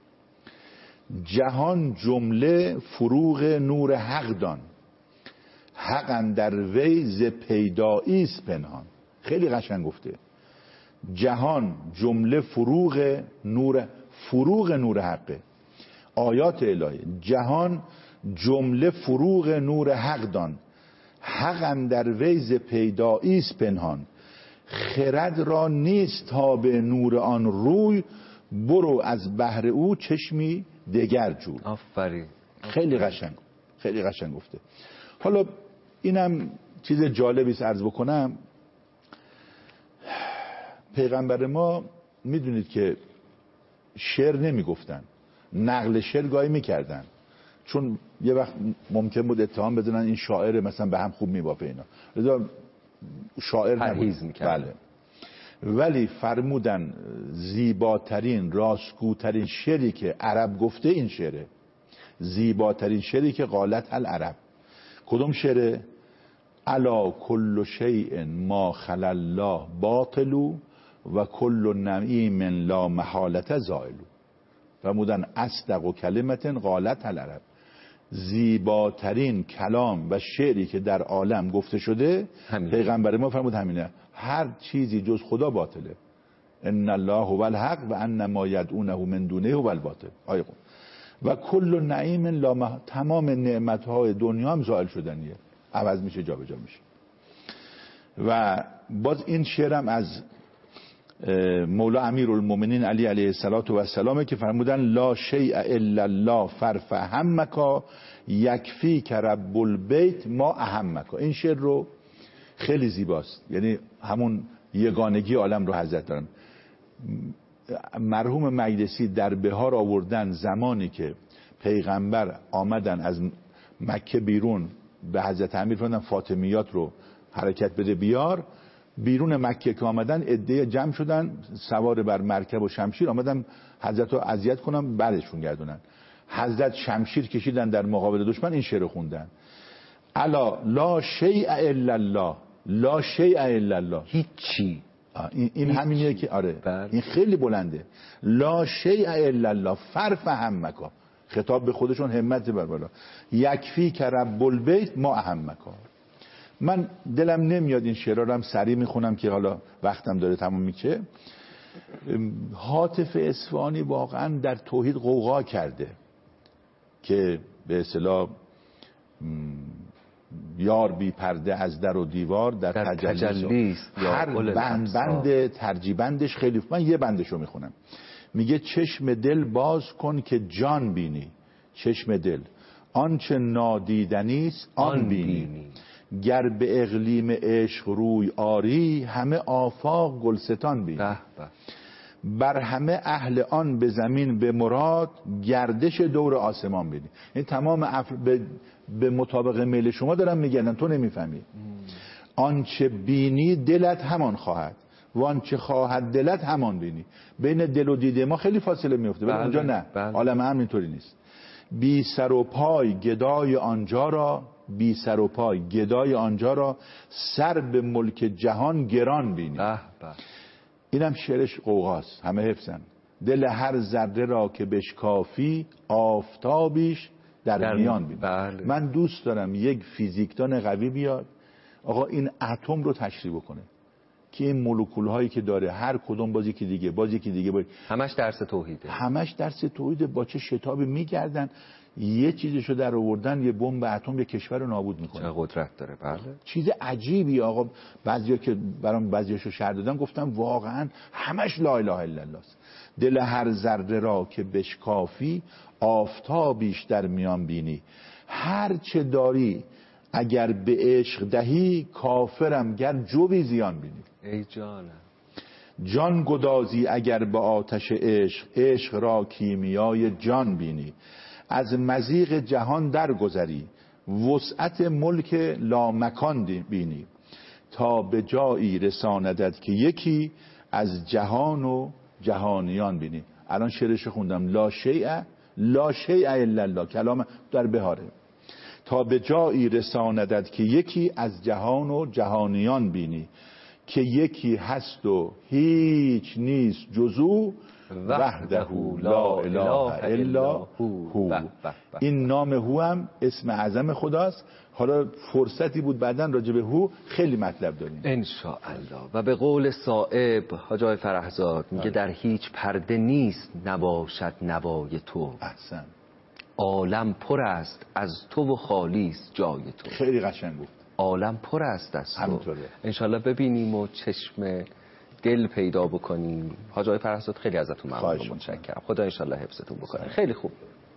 جهان جمله فروغ نور حق دان، حق اندر وی ز پیدایی است پنهان. خیلی قشنگ گفته. جهان جمله فروغ نور حقه. آیات الهی: جهان جمله فروغ نور حق دان، حق اندر وی ز پیدایی است پنهان. خرد را نیست تا به نور آن روی، برو از بحر او چشمی دگر جوی. آفرین. خیلی قشنگ گفته. حالا اینم چیز جالبی است عرض بکنم. پیغمبر ما میدونید که شعر نمیگفتن، نقل شعر گاهی میکردن، چون یه وقت ممکن بود اتهام بدونن این شاعر مثلا به هم خوب میبافه اینا، لذا شاعر پرهیز میکردن. بله. ولی فرمودن زیباترین، راستگوترین شعری که عرب گفته این شعره، زیباترین شعری که قالت العرب. کدوم شعره؟ الا کل شیء ما خلا الله باطل و کل نعیم لا محالة زائل. فرمودن اصدق و کلمت قالت العرب. زیباترین کلام و شعری که در عالم گفته شده پیغمبر ما فرمود همینه: هر چیزی جز خدا باطله. ان الله هو الحق و ان ما یدعونه من دونه هو الباطل. و کل نعیم لا تمام نعمت‌های دنیا هم زائل شدنیه، عوض میشه، جابجا میشه. و باز این شعرم از مولا امیرالمومنین علی علیه السلام که فرمودن لا شیء الا الله فرفهمک یکفیک رب البیت ما اهمک. این شعر رو خیلی زیباست، یعنی همون یگانگی عالم رو حضرت دارن. مرحوم مجلسی در بهار آوردن زمانی که پیغمبر آمدن از مکه بیرون، به حضرت امیر فرمودن فاطمیات رو حرکت بده بیار. بیرون مکه که آمدن عده جمع شدن سوار بر مرکب و شمشیر آمدن حضرت رو اذیت کنن برشون گردونن. حضرت شمشیر کشیدن در مقابل دشمن، این شعر خوندن: الا لا شیء الا الله، لا شیء الا الله، هیچی. این همینیه که آره این خیلی بلنده. لا شیء الا الله فرفهم مکا، خطاب به خودشون، همت بر بالا. یکفی که رب البیت ما اهمکا. من دلم نمیاد این شعرها رو هم سریع میخونم که حالا وقتم داره تموم میشه. حاطف اصفهانی واقعا در توحید غوغا کرده که به اصطلاح یار بی پرده از در و دیوار در تجلی است. هر بند ترجیبندش خیلی، من یه بندشو میخونم. میگه چشم دل باز کن که جان بینی، چشم دل آنچه نادیدنیست آن بینی. گر به اقلیم عشق روی آری همه آفاق گلستان بینی. بر همه اهل آن به زمین به مراد گردش دور آسمان بینی. این تمام به مطابق میل شما دارم میگن، تو نمیفهمی. آنچه بینی دلت همان خواهد و آنچه خواهد دلت همان بینی. بین دل و دیده ما خیلی فاصله میفته، ولی اونجا نه. عالم هم اینطوری نیست. بی سر و پای گدای آنجا را، بی سر و پای گدای آنجا را سر به ملک جهان گران بینی. اینم شعرش قوقاست، همه حفظن. دل هر ذره را که بشکافی آفتابیش در میان بینی. من دوست دارم یک فیزیکدان قوی بیاد آقا این اتم رو تشریح بکنه که این مولکول هایی که داره هر کدوم باز یکی دیگه همش درس توحیده، همش درس توحیده. با چه شتابی میگردن یه چیزشو در آوردن، یه بمب اتم یه کشور رو نابود میکنه. چه قدرت داره. بله چیز عجیبی آقا. بعضیا که برام بعضیاشو شرح دادن گفتم واقعا همش لا اله الا الله است. دل هر ذره را که بشکافی آفتابیش در میان بینی. هر چه داری اگر به عشق دهی کافرم گر جوی زیان بینی. ای جانم جان گدازی اگر به آتش عشق، عشق را کیمیای جان بینی. از مضیق جهان درگذری وسعت ملک لامکان بینی. تا به جایی رساندت که یکی از جهان و جهانیان بینی. الان شعرش خوندم: لا شیء الا الله، کلام در بهاره. تا به جایی رساندت که یکی از جهان و جهانیان بینی. که یکی هست و هیچ نیست جزو وحده لا اله الا هو. این نام هو هم اسم اعظم خداست. حالا فرصتی بود بعداً راجع به هو خیلی مطلب داریم ان شاء الله. و به قول صائب حاج آقای فرحزاد میگه در هیچ پرده نیست نباشد نوای تو. احسن. عالم پر است از تو و خالی است جای تو. خیلی قشنگ گفت. عالم پر است از تو. انشالله ببینیم و چشم دل پیدا بکنیم. حاج آقای فرحزاد خیلی ازتون ممنون و متشکرم. خدا انشالله حفظتون بکنه. خیلی خوب.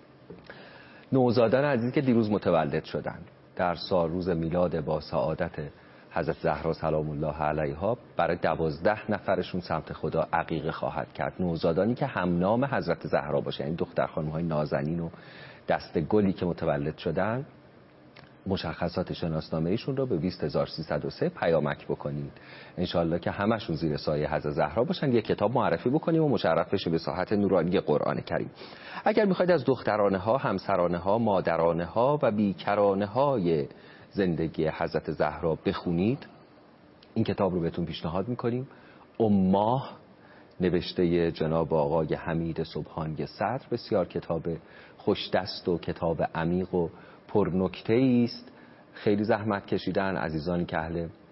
نوزادان عزیزی که دیروز متولد شدن در سال روز میلاد با سعادت حضرت زهرا سلام الله علیها، برای 12 نفرشون سمت خدا عقیقه خواهد کرد. نوزادانی که هم نام حضرت زهرا باشه، یعنی دختر خانم‌های نازنین و دست گلی که متولد شدن، مشخصات شناسنامه ایشون رو به 20303 پیامک بکنید. انشالله که همشون زیر سایه حضرت زهرا باشن. یک کتاب معرفی بکنیم و مشرف بشه به ساحت نورانی قرآن کریم. اگر میخواید از دخترانه ها، همسرانه ها، مادرانه ها و بیکرانه های زندگی حضرت زهرا بخونید، این کتاب رو بهتون پیشنهاد میکنیم. اماه نوشته جناب آقای حمید سبحانی صدر، بسیار کتاب خوش دست و کتاب عمیق و پرنکته است. خیلی زحمت کشیدن عزیزانی که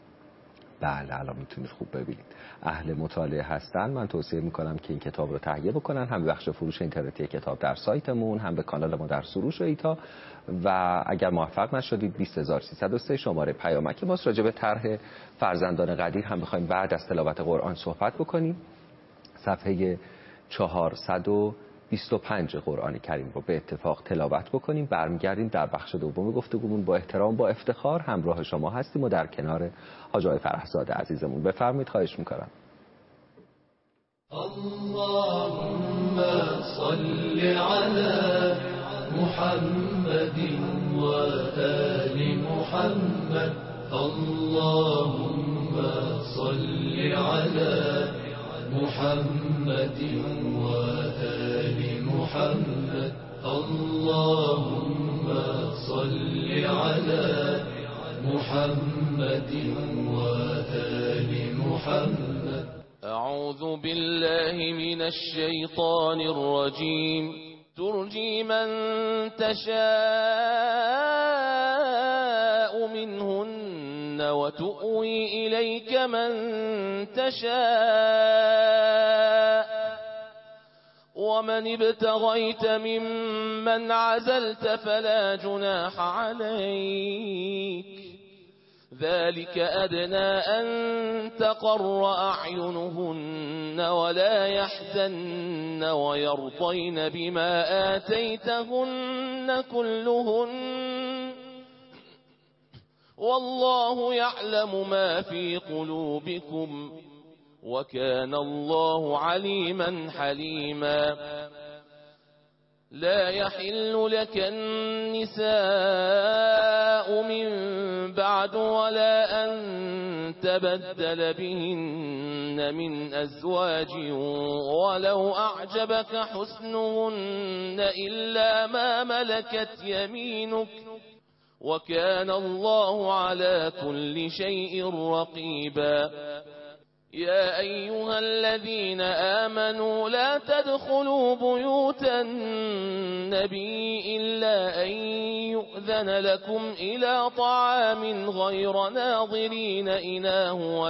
بله الان میتونید خوب ببینید اهل مطالعه هستن. من توصیه میکنم که این کتاب رو تهیه بکنن، هم به بخش فروش اینترنتی کتاب در سایتمون، هم به کانال ما در سروش ایتا. و اگر موفق نشدید 20303 شماره پیامک ماست. راجع به طرح فرزندان قدیر هم بخوایم بعد از تلاوت قرآن صحبت بکنیم. صفحه 425 قرآن کریم رو به اتفاق تلاوت بکنیم. برمیگردیم در بخش دوم گفتگومون. با احترام با افتخار همراه شما هستیم و در کنار حاج آقای فرحزاد عزیزمون. بفرمایید، خواهش میکنم. اللهم صل على محمد و آل محمد اللهم صل على محمد وآل محمد. اللهم صل على محمد وآل محمد. أعوذ بالله من الشيطان الرجيم. ترجي من تشاء منهن وتؤوي إليك من تشاء ومن ابتغيت ممن عزلت فلا جناح عليك. ذلك أدنى أن تقر أعينهن ولا يحزن ويرضين بما آتيتهن كلهن والله يعلم ما في قلوبكم وكان الله عليما حليما. لا يحل لك النساء من بعد ولا أن تبدل بهن من أزواج ولو أعجبك حسنهن إلا ما ملكت يمينك وكان الله على كل شيء رقيبا. يا أيها الذين آمنوا لا تدخلوا بيوت النبي إلا أن يؤذن لكم إلى طعام غير ناظرين إناه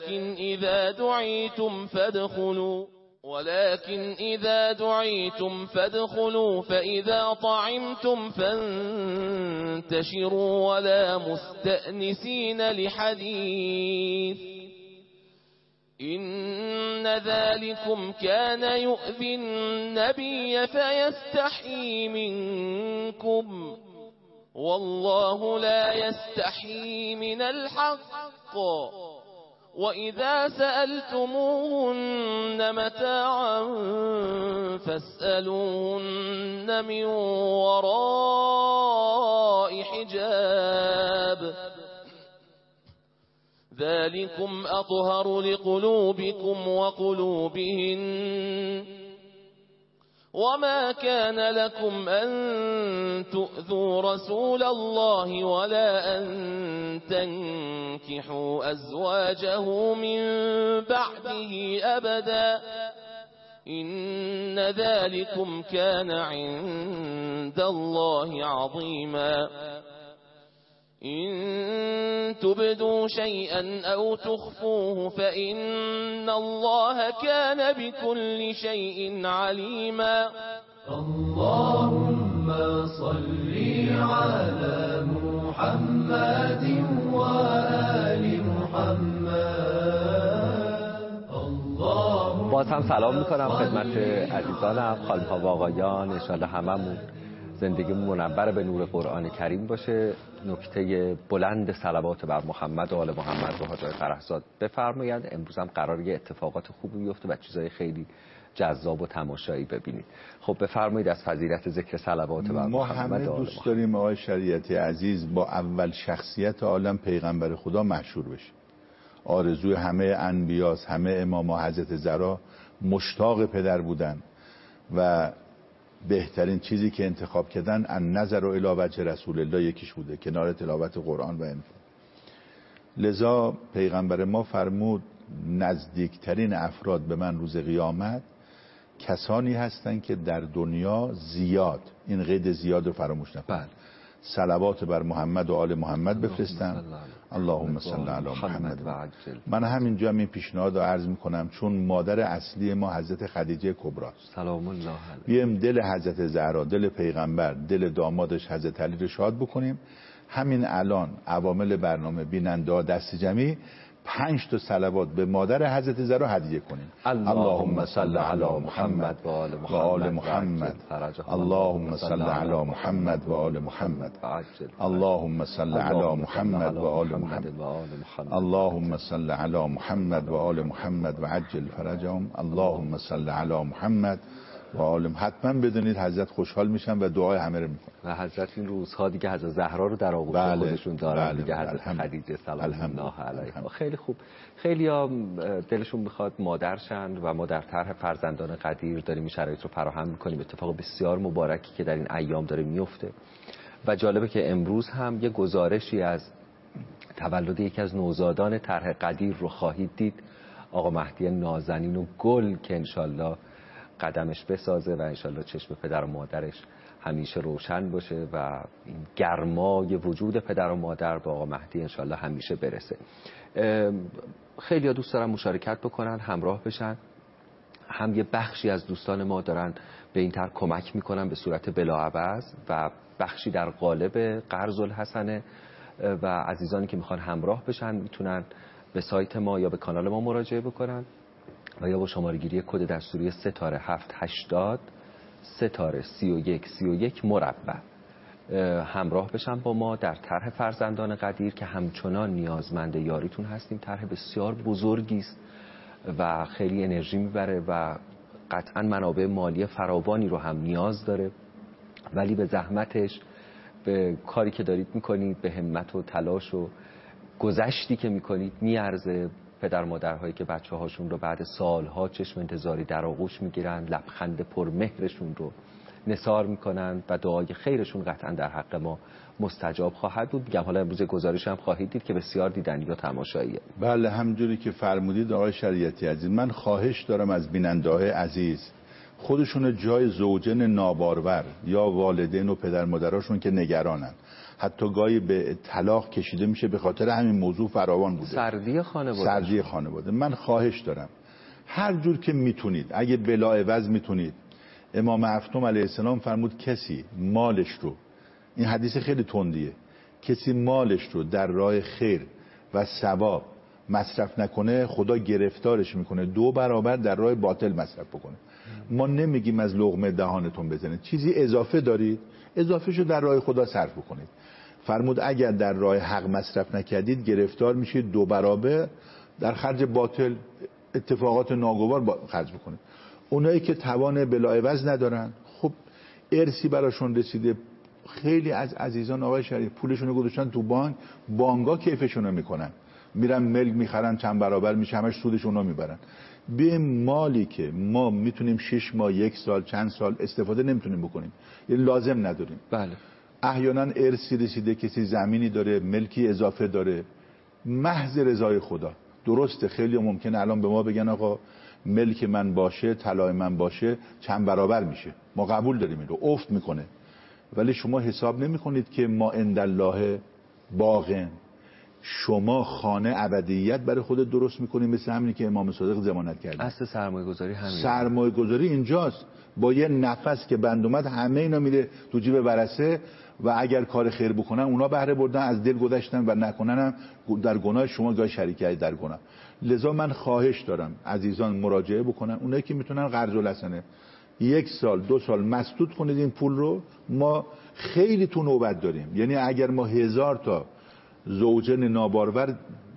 ولكن إذا دعيتم فادخلوا فإذا طعمتم فانتشروا ولا مستأنسين لحديث إن ذلكم كان يؤذي النبي فيستحيي منكم والله لا يستحيي من الحق. وإذا سألتموهن متاعا فاسألوهن من وراء حجاب ذلكم أطهر لقلوبكم وقلوبهن. وما كان لكم أن تؤذوا رسول الله ولا أن تنكحوا أزواجه من بعده أبدا إن ذلكم كان عند الله عظيما. إن تبدوا شيئا أو تخفوه فإن الله كان بكل شيء عليما. اللهم صل على محمد وآل محمد. باز هم سلام میکنم خدمت عزیزانم، خانم‌ها و آقایان. انشاءالله هممون زندگیمون منور به نور قرآن کریم باشه. نکته بلند صلوات بر محمد و آل محمد رو حاج فرهزاد بفرمایند. امروز هم قراره یه اتفاقات خوبی بیفته و چیزای خیلی جذاب و تماشایی ببینید. خب بفرمایید از فضیلت ذکر صلوات بر محمد و آل دوست داریم آقای شریعتی عزیز با اول شخصیت عالم پیغمبر خدا مشهور بشه. آرزوی همه انبیاست، همه اماما. حضرت زهرا مشتاق پدر بودن و بهترین چیزی که انتخاب کردن ان نظر الی وجه رسول الله یکیش بوده کنار تلاوت قرآن و انفاق. لذا پیغمبر ما فرمود نزدیکترین افراد به من روز قیامت کسانی هستند که در دنیا زیاد، این قید زیاد رو فراموش نکنید، صلوات بر محمد و آل محمد بفرستن. اللهم صل علی محمد. من همینجا این پیشنهاد رو عرض میکنم چون مادر اصلی ما حضرت خدیجه کبری سلام الله علیها، بیایم دل حضرت زهرا، دل پیغمبر، دل دامادش حضرت علی رو شاد بکنیم. همین الان عوامل برنامه بیننده ها دست جمعی 5 تا صلوات به مادر حضرت زهرا هدیه کنیم. اللهم صل علی محمد و آل محمد. اللهم صل علی محمد و آل محمد. اللهم صل علی محمد و آل محمد. اللهم صل علی محمد و آل محمد و عجل فرجهم. اللهم صل علی محمد و عالم. حتما بدونید حضرت خوشحال میشن و دعای همه رو میکنن. و حضرت این روزها دیگه حضرت زهرا رو در آغوش خودشون دارن دیگه، حضرت خدیجه سلام الله علیها. خیلی خوب. خیلی‌ها دلشون میخواد مادر شن و ما در طرح فرزندان قدیر داریم این شرایط رو فراهم میکنیم. اتفاق بسیار مبارکی که در این ایام داره میفته و جالبه که امروز هم یه گزارشی از تولد یکی از نوزادان طرح قدیر رو خواهید دید، آقا مهدی نازنین و گل، که انشالله قدمش بسازه و انشالله چشم پدر و مادرش همیشه روشن باشه و این گرمای وجود پدر و مادر به آقا مهدی انشالله همیشه برسه. خیلی ها دوست دارن مشارکت بکنن، همراه بشن. هم یه بخشی از دوستان ما دارن به این طرح کمک میکنن به صورت بلاعوض و بخشی در قالب قرض الحسنه و عزیزانی که میخوان همراه بشن میتونن به سایت ما یا به کانال ما مراجعه بکنن و یا با شماره‌گیری کد دستوری ستاره 780 ستاره 3131 مربع همراه بشن با ما در طرح فرزندان قدیر که همچنان نیازمند یاریتون هستیم. طرح بسیار بزرگی است و خیلی انرژی میبره و قطعا منابع مالی فراوانی رو هم نیاز داره، ولی به زحمتش، به کاری که دارید میکنید، به همت و تلاش و گذشتی که میکنید میارزه. پدر مادرهایی که بچه هاشون رو بعد سالها چشم انتظاری در آغوش میگیرن، لبخند پرمهرشون رو نثار میکنن و دعای خیرشون قطعا در حق ما مستجاب خواهد بود. میگم حالا امروز گزارش هم خواهید دید که بسیار دیدنی و تماشاییه. بله، همجوری که فرمودید آقای شریعتی عزیز، من خواهش دارم از بیننده‌های عزیز خودشون جای زوجین نابارور یا والدین و پدر مادراشون که نگرانن، حتی گاهی به طلاق کشیده میشه به خاطر همین موضوع فراوان بوده، سردی خانواده. من خواهش دارم هر جور که میتونید، اگه بلاعوض میتونید، امام هفتم علیه السلام فرمود کسی مالش رو، این حدیث خیلی تندیه، کسی مالش رو در راه خیر و ثواب مصرف نکنه خدا گرفتارش میکنه 2 برابر در راه باطل مصرف بکنه. ما نمیگیم از لقمه دهانتون بزنید، چیزی اضافه دارید اضافهشو در راه خدا صرف بکنید. فرمود اگر در راه حق مصرف نکردید گرفتار میشید 2 برابر در خرج باطل، اتفاقات ناگوار خرج بکنید. اونایی که توان بلاعوض ندارن، خب ارثی براشون رسیده، خیلی از عزیزان آقای شریف پولشون رو گذاشتن تو بانک، بانک‌ها کیفشون رو میکنن، میرن ملک میخرن چند برابر میشه، همش سودشون رو میبرن. به مالی که ما میتونیم 6 ماه 1 سال چند سال استفاده نمیتونیم بکنیم، یعنی لازم نداریم. بله. احیانا ارثی رسیده، کسی زمینی داره، ملکی اضافه داره، محض رضای خدا. درسته خیلی ممکنه الان به ما بگن آقا ملک من باشه، طلای من باشه، چند برابر میشه، ما قبول داریم، این رو افت میکنه، ولی شما حساب نمیکنید که ما عندالله باقٍ، شما خانه ابدیت برای خودت درست میکنی، مثل همینی که امام صادق ضمانت کرده. اصل سرمایه گذاری همین، سرمایه گذاری اینجاست. با یه نفس که بند اومد همه اینا میره تو جیب ورثه و اگر کار خیر بکنن اونا بهره بردن، از دل گذشتن و نکنن هم در گناه شما گاهی شریکه در گناه. لذا من خواهش دارم عزیزان مراجعه بکنن، اونایی که میتونن قرض الحسنه 1 سال 2 سال مسدود کنید این پول رو. ما خیلی تو نوبت داریم، یعنی اگر ما 1000 تا زوجین نابارور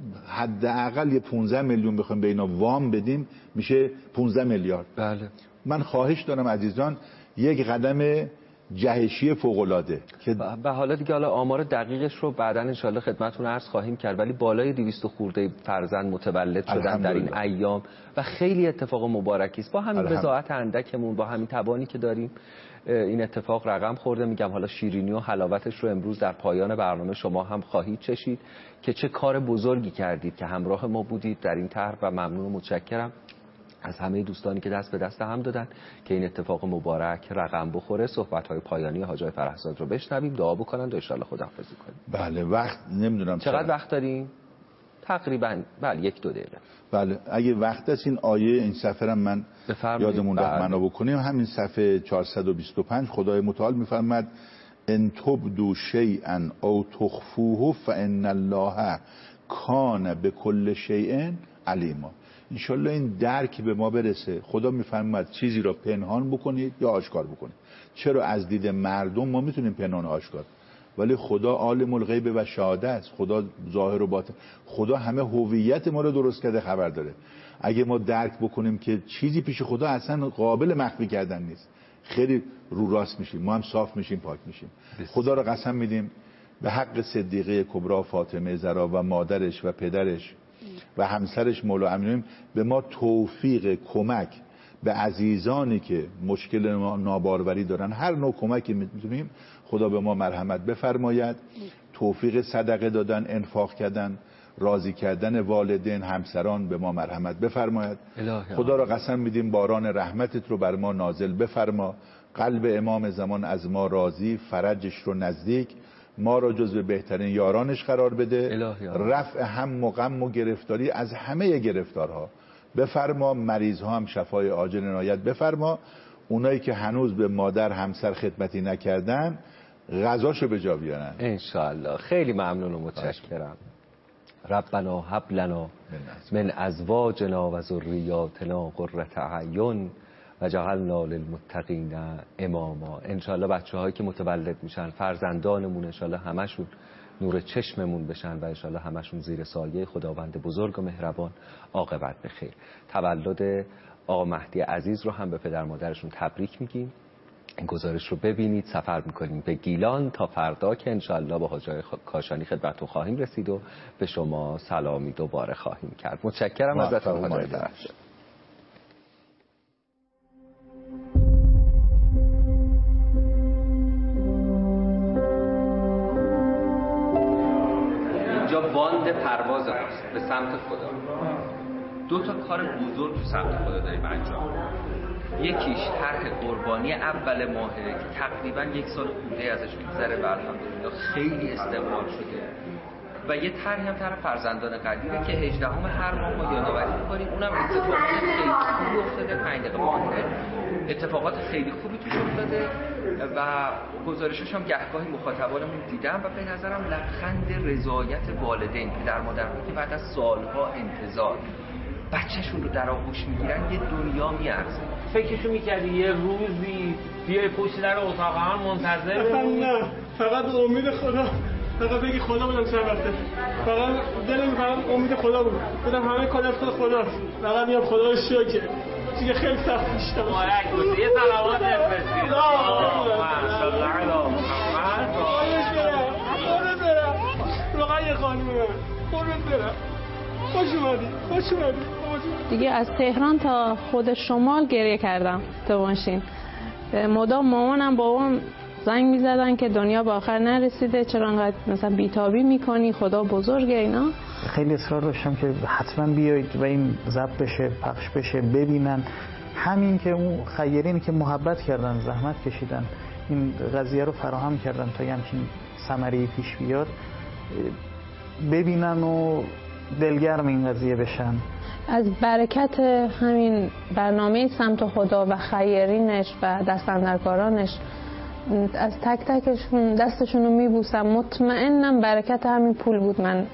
حداقل 15 میلیون بخوایم به اینا وام بدیم میشه 15 میلیارد. بله. من خواهش دارم عزیزان یک قدم جهشی فوق‌العاده که و حالا دیگه آمار دقیقش رو بعداً انشالله خدمتتون عرض خواهیم کرد، ولی بالای 200 خورده فرزند متولد شدن در این ایام و خیلی اتفاق مبارکی است. با همین بضاعت اندکمون، با همین توانی که داریم، این اتفاق رقم خورده. میگم حالا شیرینی و حلاوتش رو امروز در پایان برنامه شما هم خواهید چشید که چه کار بزرگی کردید که همراه ما بودید در این طرح و ممنون و متشکرم از همه دوستانی که دست به دست هم دادن که این اتفاق مبارک رقم بخوره. صحبت‌های پایانی حاج آقای فرهزاد رو بشنویم، دعا بکنن و ان شاءالله خداحافظی کنیم. بله وقت نمیدونم چقدر وقت داریم؟ تقریبا بله 1-2 دقیقه. بله اگه وقت است این آیه این صفحه من یادمون رفت معنا بکنیم. همین صفحه 425 خدای متعال میفرماد ان تبدوا شیئا او تخفوه فان الله کان بكل شیء علیما. انشالله این درک به ما برسه. خدا میفرماد چیزی را پنهان بکنید یا آشکار بکنید. چرا از دید مردم ما میتونیم پنهان آشکار، ولی خدا عالم الغیب و شهاده است، خدا ظاهر و باطن، خدا همه هویت ما رو درست کرده خبر داره. اگه ما درک بکنیم که چیزی پیش خدا اصلا قابل مخفی کردن نیست، خیلی رو راست میشیم، ما هم صاف میشیم، پاک میشیم. خدا رو قسم میدیم به حق صدیقه کبرا فاطمه زهرا و مادرش و پدرش و همسرش مولا امینیم، به ما توفیق کمک به عزیزانی که مشکل ناباروری دارن، هر نوع کمکی میتونیم خدا به ما مرحمت بفرماید. توفیق صدقه دادن، انفاق کردن، راضی کردن والدین، همسران به ما مرحمت بفرماید. خدا را قسم میدیم باران رحمتت رو بر ما نازل بفرما. قلب امام زمان از ما راضی، فرجش رو نزدیک، ما را جزو بهترین یارانش قرار بده. رفع هم و غم و گرفتاری از همه گرفتارها بفرما. مریض ها هم شفای عاجل عنایت بفرما. اونایی که هنوز به مادر همسر خدمتی نکردن غذاشو به جا بیارن انشاءالله. خیلی ممنون و متشکرم. ربنا هب لنا من ازواجنا و ذریاتنا قرة اعین وجعلنا للمتقین اماما. انشاءالله بچه‌هایی که متولد میشن، فرزندانمون، انشاءالله همشون نور چشممون بشن و انشاءالله همشون زیر سایه خداوند بزرگ و مهربان عاقبت بخیر. تولد آقا مهدی عزیز رو هم به پدر مادرشون تبریک میگیم. این گزارش رو ببینید. سفر میکنیم به گیلان تا فردا که انشاءالله با حاج آقای کاشانی خدمتتون خواهیم رسید و به شما سلامی دوباره خواهیم کرد. متشکرم ازتون حاج آقای درفشی. اینجا باند پرواز ماست به سمت خدا. 2 تا کار بزرگ تو سمت خدا داریم انجام. یکیش طرح قربانی اول ماهه که تقریبا 1 سال خورده ازش میگذره و الحمدلله خیلی استقبال شده، و یه طرحی هم طرح فرزندان قدیره که 18 هر ماه ما یادآوری می‌کنیم. اونم اتفاقات خیلی خوبی افتاده، 5 دقیقه مانده، اتفاقات خیلی خوبی توش افتاده و گزارشش هم گهگاهی مخاطبانمون دیدم و به نظرم لبخند رضایت والدین پدر مادرها که بعد از سالها انتظار بچه‌شون رو در آغوش میگیرن یه دنیا میارزه. فکرشو میکردی یه روزی بیای پشت در اتاق هم منتظر بمونی؟ نه، فقط امید خدا، فقط بگی خدا بودم چند وقته، فقط دلم فقط امید خدا بود، بودم همه کار دست خداست، فقط میام خدا رو شکر دیگه. خیلی سخت میشه. مبارک بود. یه سلامات بفرستید. ماشاءالله علی محمد. قربونت برم رقیه خانم، قربونت برم. خوش اومدی. دیگه از تهران تا خود شمال گریه کردم تو ماشین. مدام مامانم بابام زنگ میزدن که دنیا به آخر نرسیده، چرا انقدر مثلا بیتابی میکنی، خدا بزرگه اینا. خیلی اصرار داشتم که حتما بیایید و این ضبط بشه، پخش بشه، ببینن. همین که اون خیرینی که محبت کردن، زحمت کشیدن، این قضیه رو فراهم کردن تا همچین ثمره‌ای پیش بیاد، ببینن و دلگرم این قضیه بشن. از برکت همین برنامه سمت خدا و خیرینش و دستاندرکارانش از تک تکشون دستشون رو میبوسم. مطمئنم برکت همین پول بود من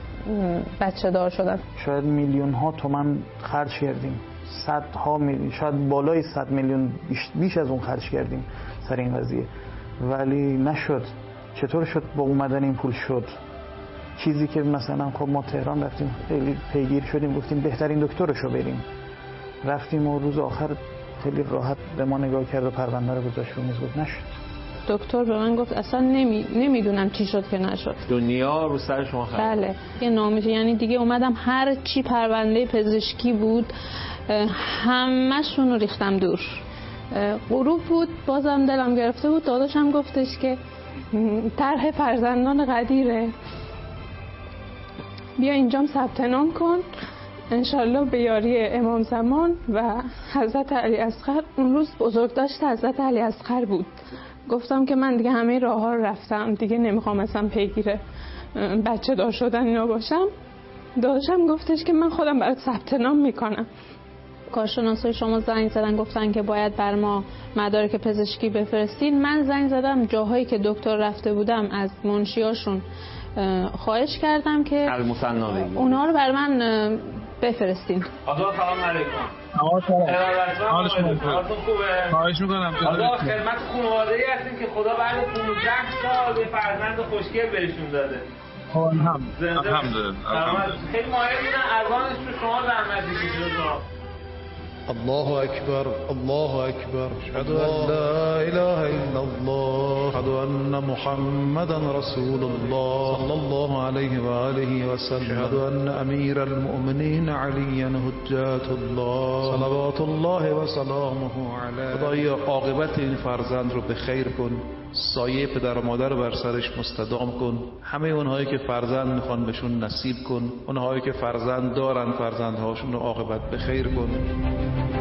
بچه دار شدم. شاید میلیون ها تومان خرج کردیم، صدها میلیون، شاید بالای 100 میلیون بیش از اون خرج کردیم سر این قضیه، ولی نشد. چطور شد با اومدن این پول شد؟ چیزی که مثلا خب ما تهران رفتیم، خیلی پیگیر شدیم، گفتیم بهترین دکترشو بریم، رفتیم و روز آخر خیلی راحت به ما نگاه کرد و پرونده رو گذاشت رو میز، گفت نشد. دکتر به من گفت اصلا نمیدونم چی شد که نشد. دنیا رو سر شما خرد. بله یه نامیشه، یعنی دیگه اومدم هر چی پرونده پزشکی بود همه‌شون رو ریختم دور. غروب بود، بازم دلم گرفته بود. داداشم گفتش که طرح فرزندان قدیره، بیا اینجام ثبت نام کن، انشالله به یاری امام زمان و حضرت علی اصغر. اون روز بزرگداشت حضرت علی اصغر بود. گفتم که من دیگه همه راه ها رو رفتم، دیگه نمیخوام اصلا پیگیر بچه دار شدن اینا باشم. داداشم گفتش که من خودم برات ثبت نام میکنم. کارشناسای شما زنگ زدن گفتن که باید بر ما مدارک پزشکی بفرستین. من زنگ زدم جاهایی که دکتر رفته بودم از منشیاشون خواهش کردم که اونا رو بر من بفرستین. آقا سلام علیکم. خواهش میکنم. آقا خدمت خانواده‌ای هستیم که خدا بعد 15 سال به فرزند خوشگل بهشون داده. الحمدلله. خیلی مایل بودن اذانش رو شما زحمت بکشید. الله أكبر الله أكبر أشهد أن لا إله إلا الله أشهد أن محمدا رسول الله صلى الله عليه وآله وسلم أشهد أن أمير المؤمنين عليا حجة الله صلوات الله وسلامه عليه. خدایا عاقبت این فرزند رو به خیر کن، سایه پدر و مادر بر سرش مستدام کن، همه اونهایی که فرزند میخوان بهشون نصیب کن، اونهایی که فرزند دارن فرزندهاشون رو عاقبت به خیر کن.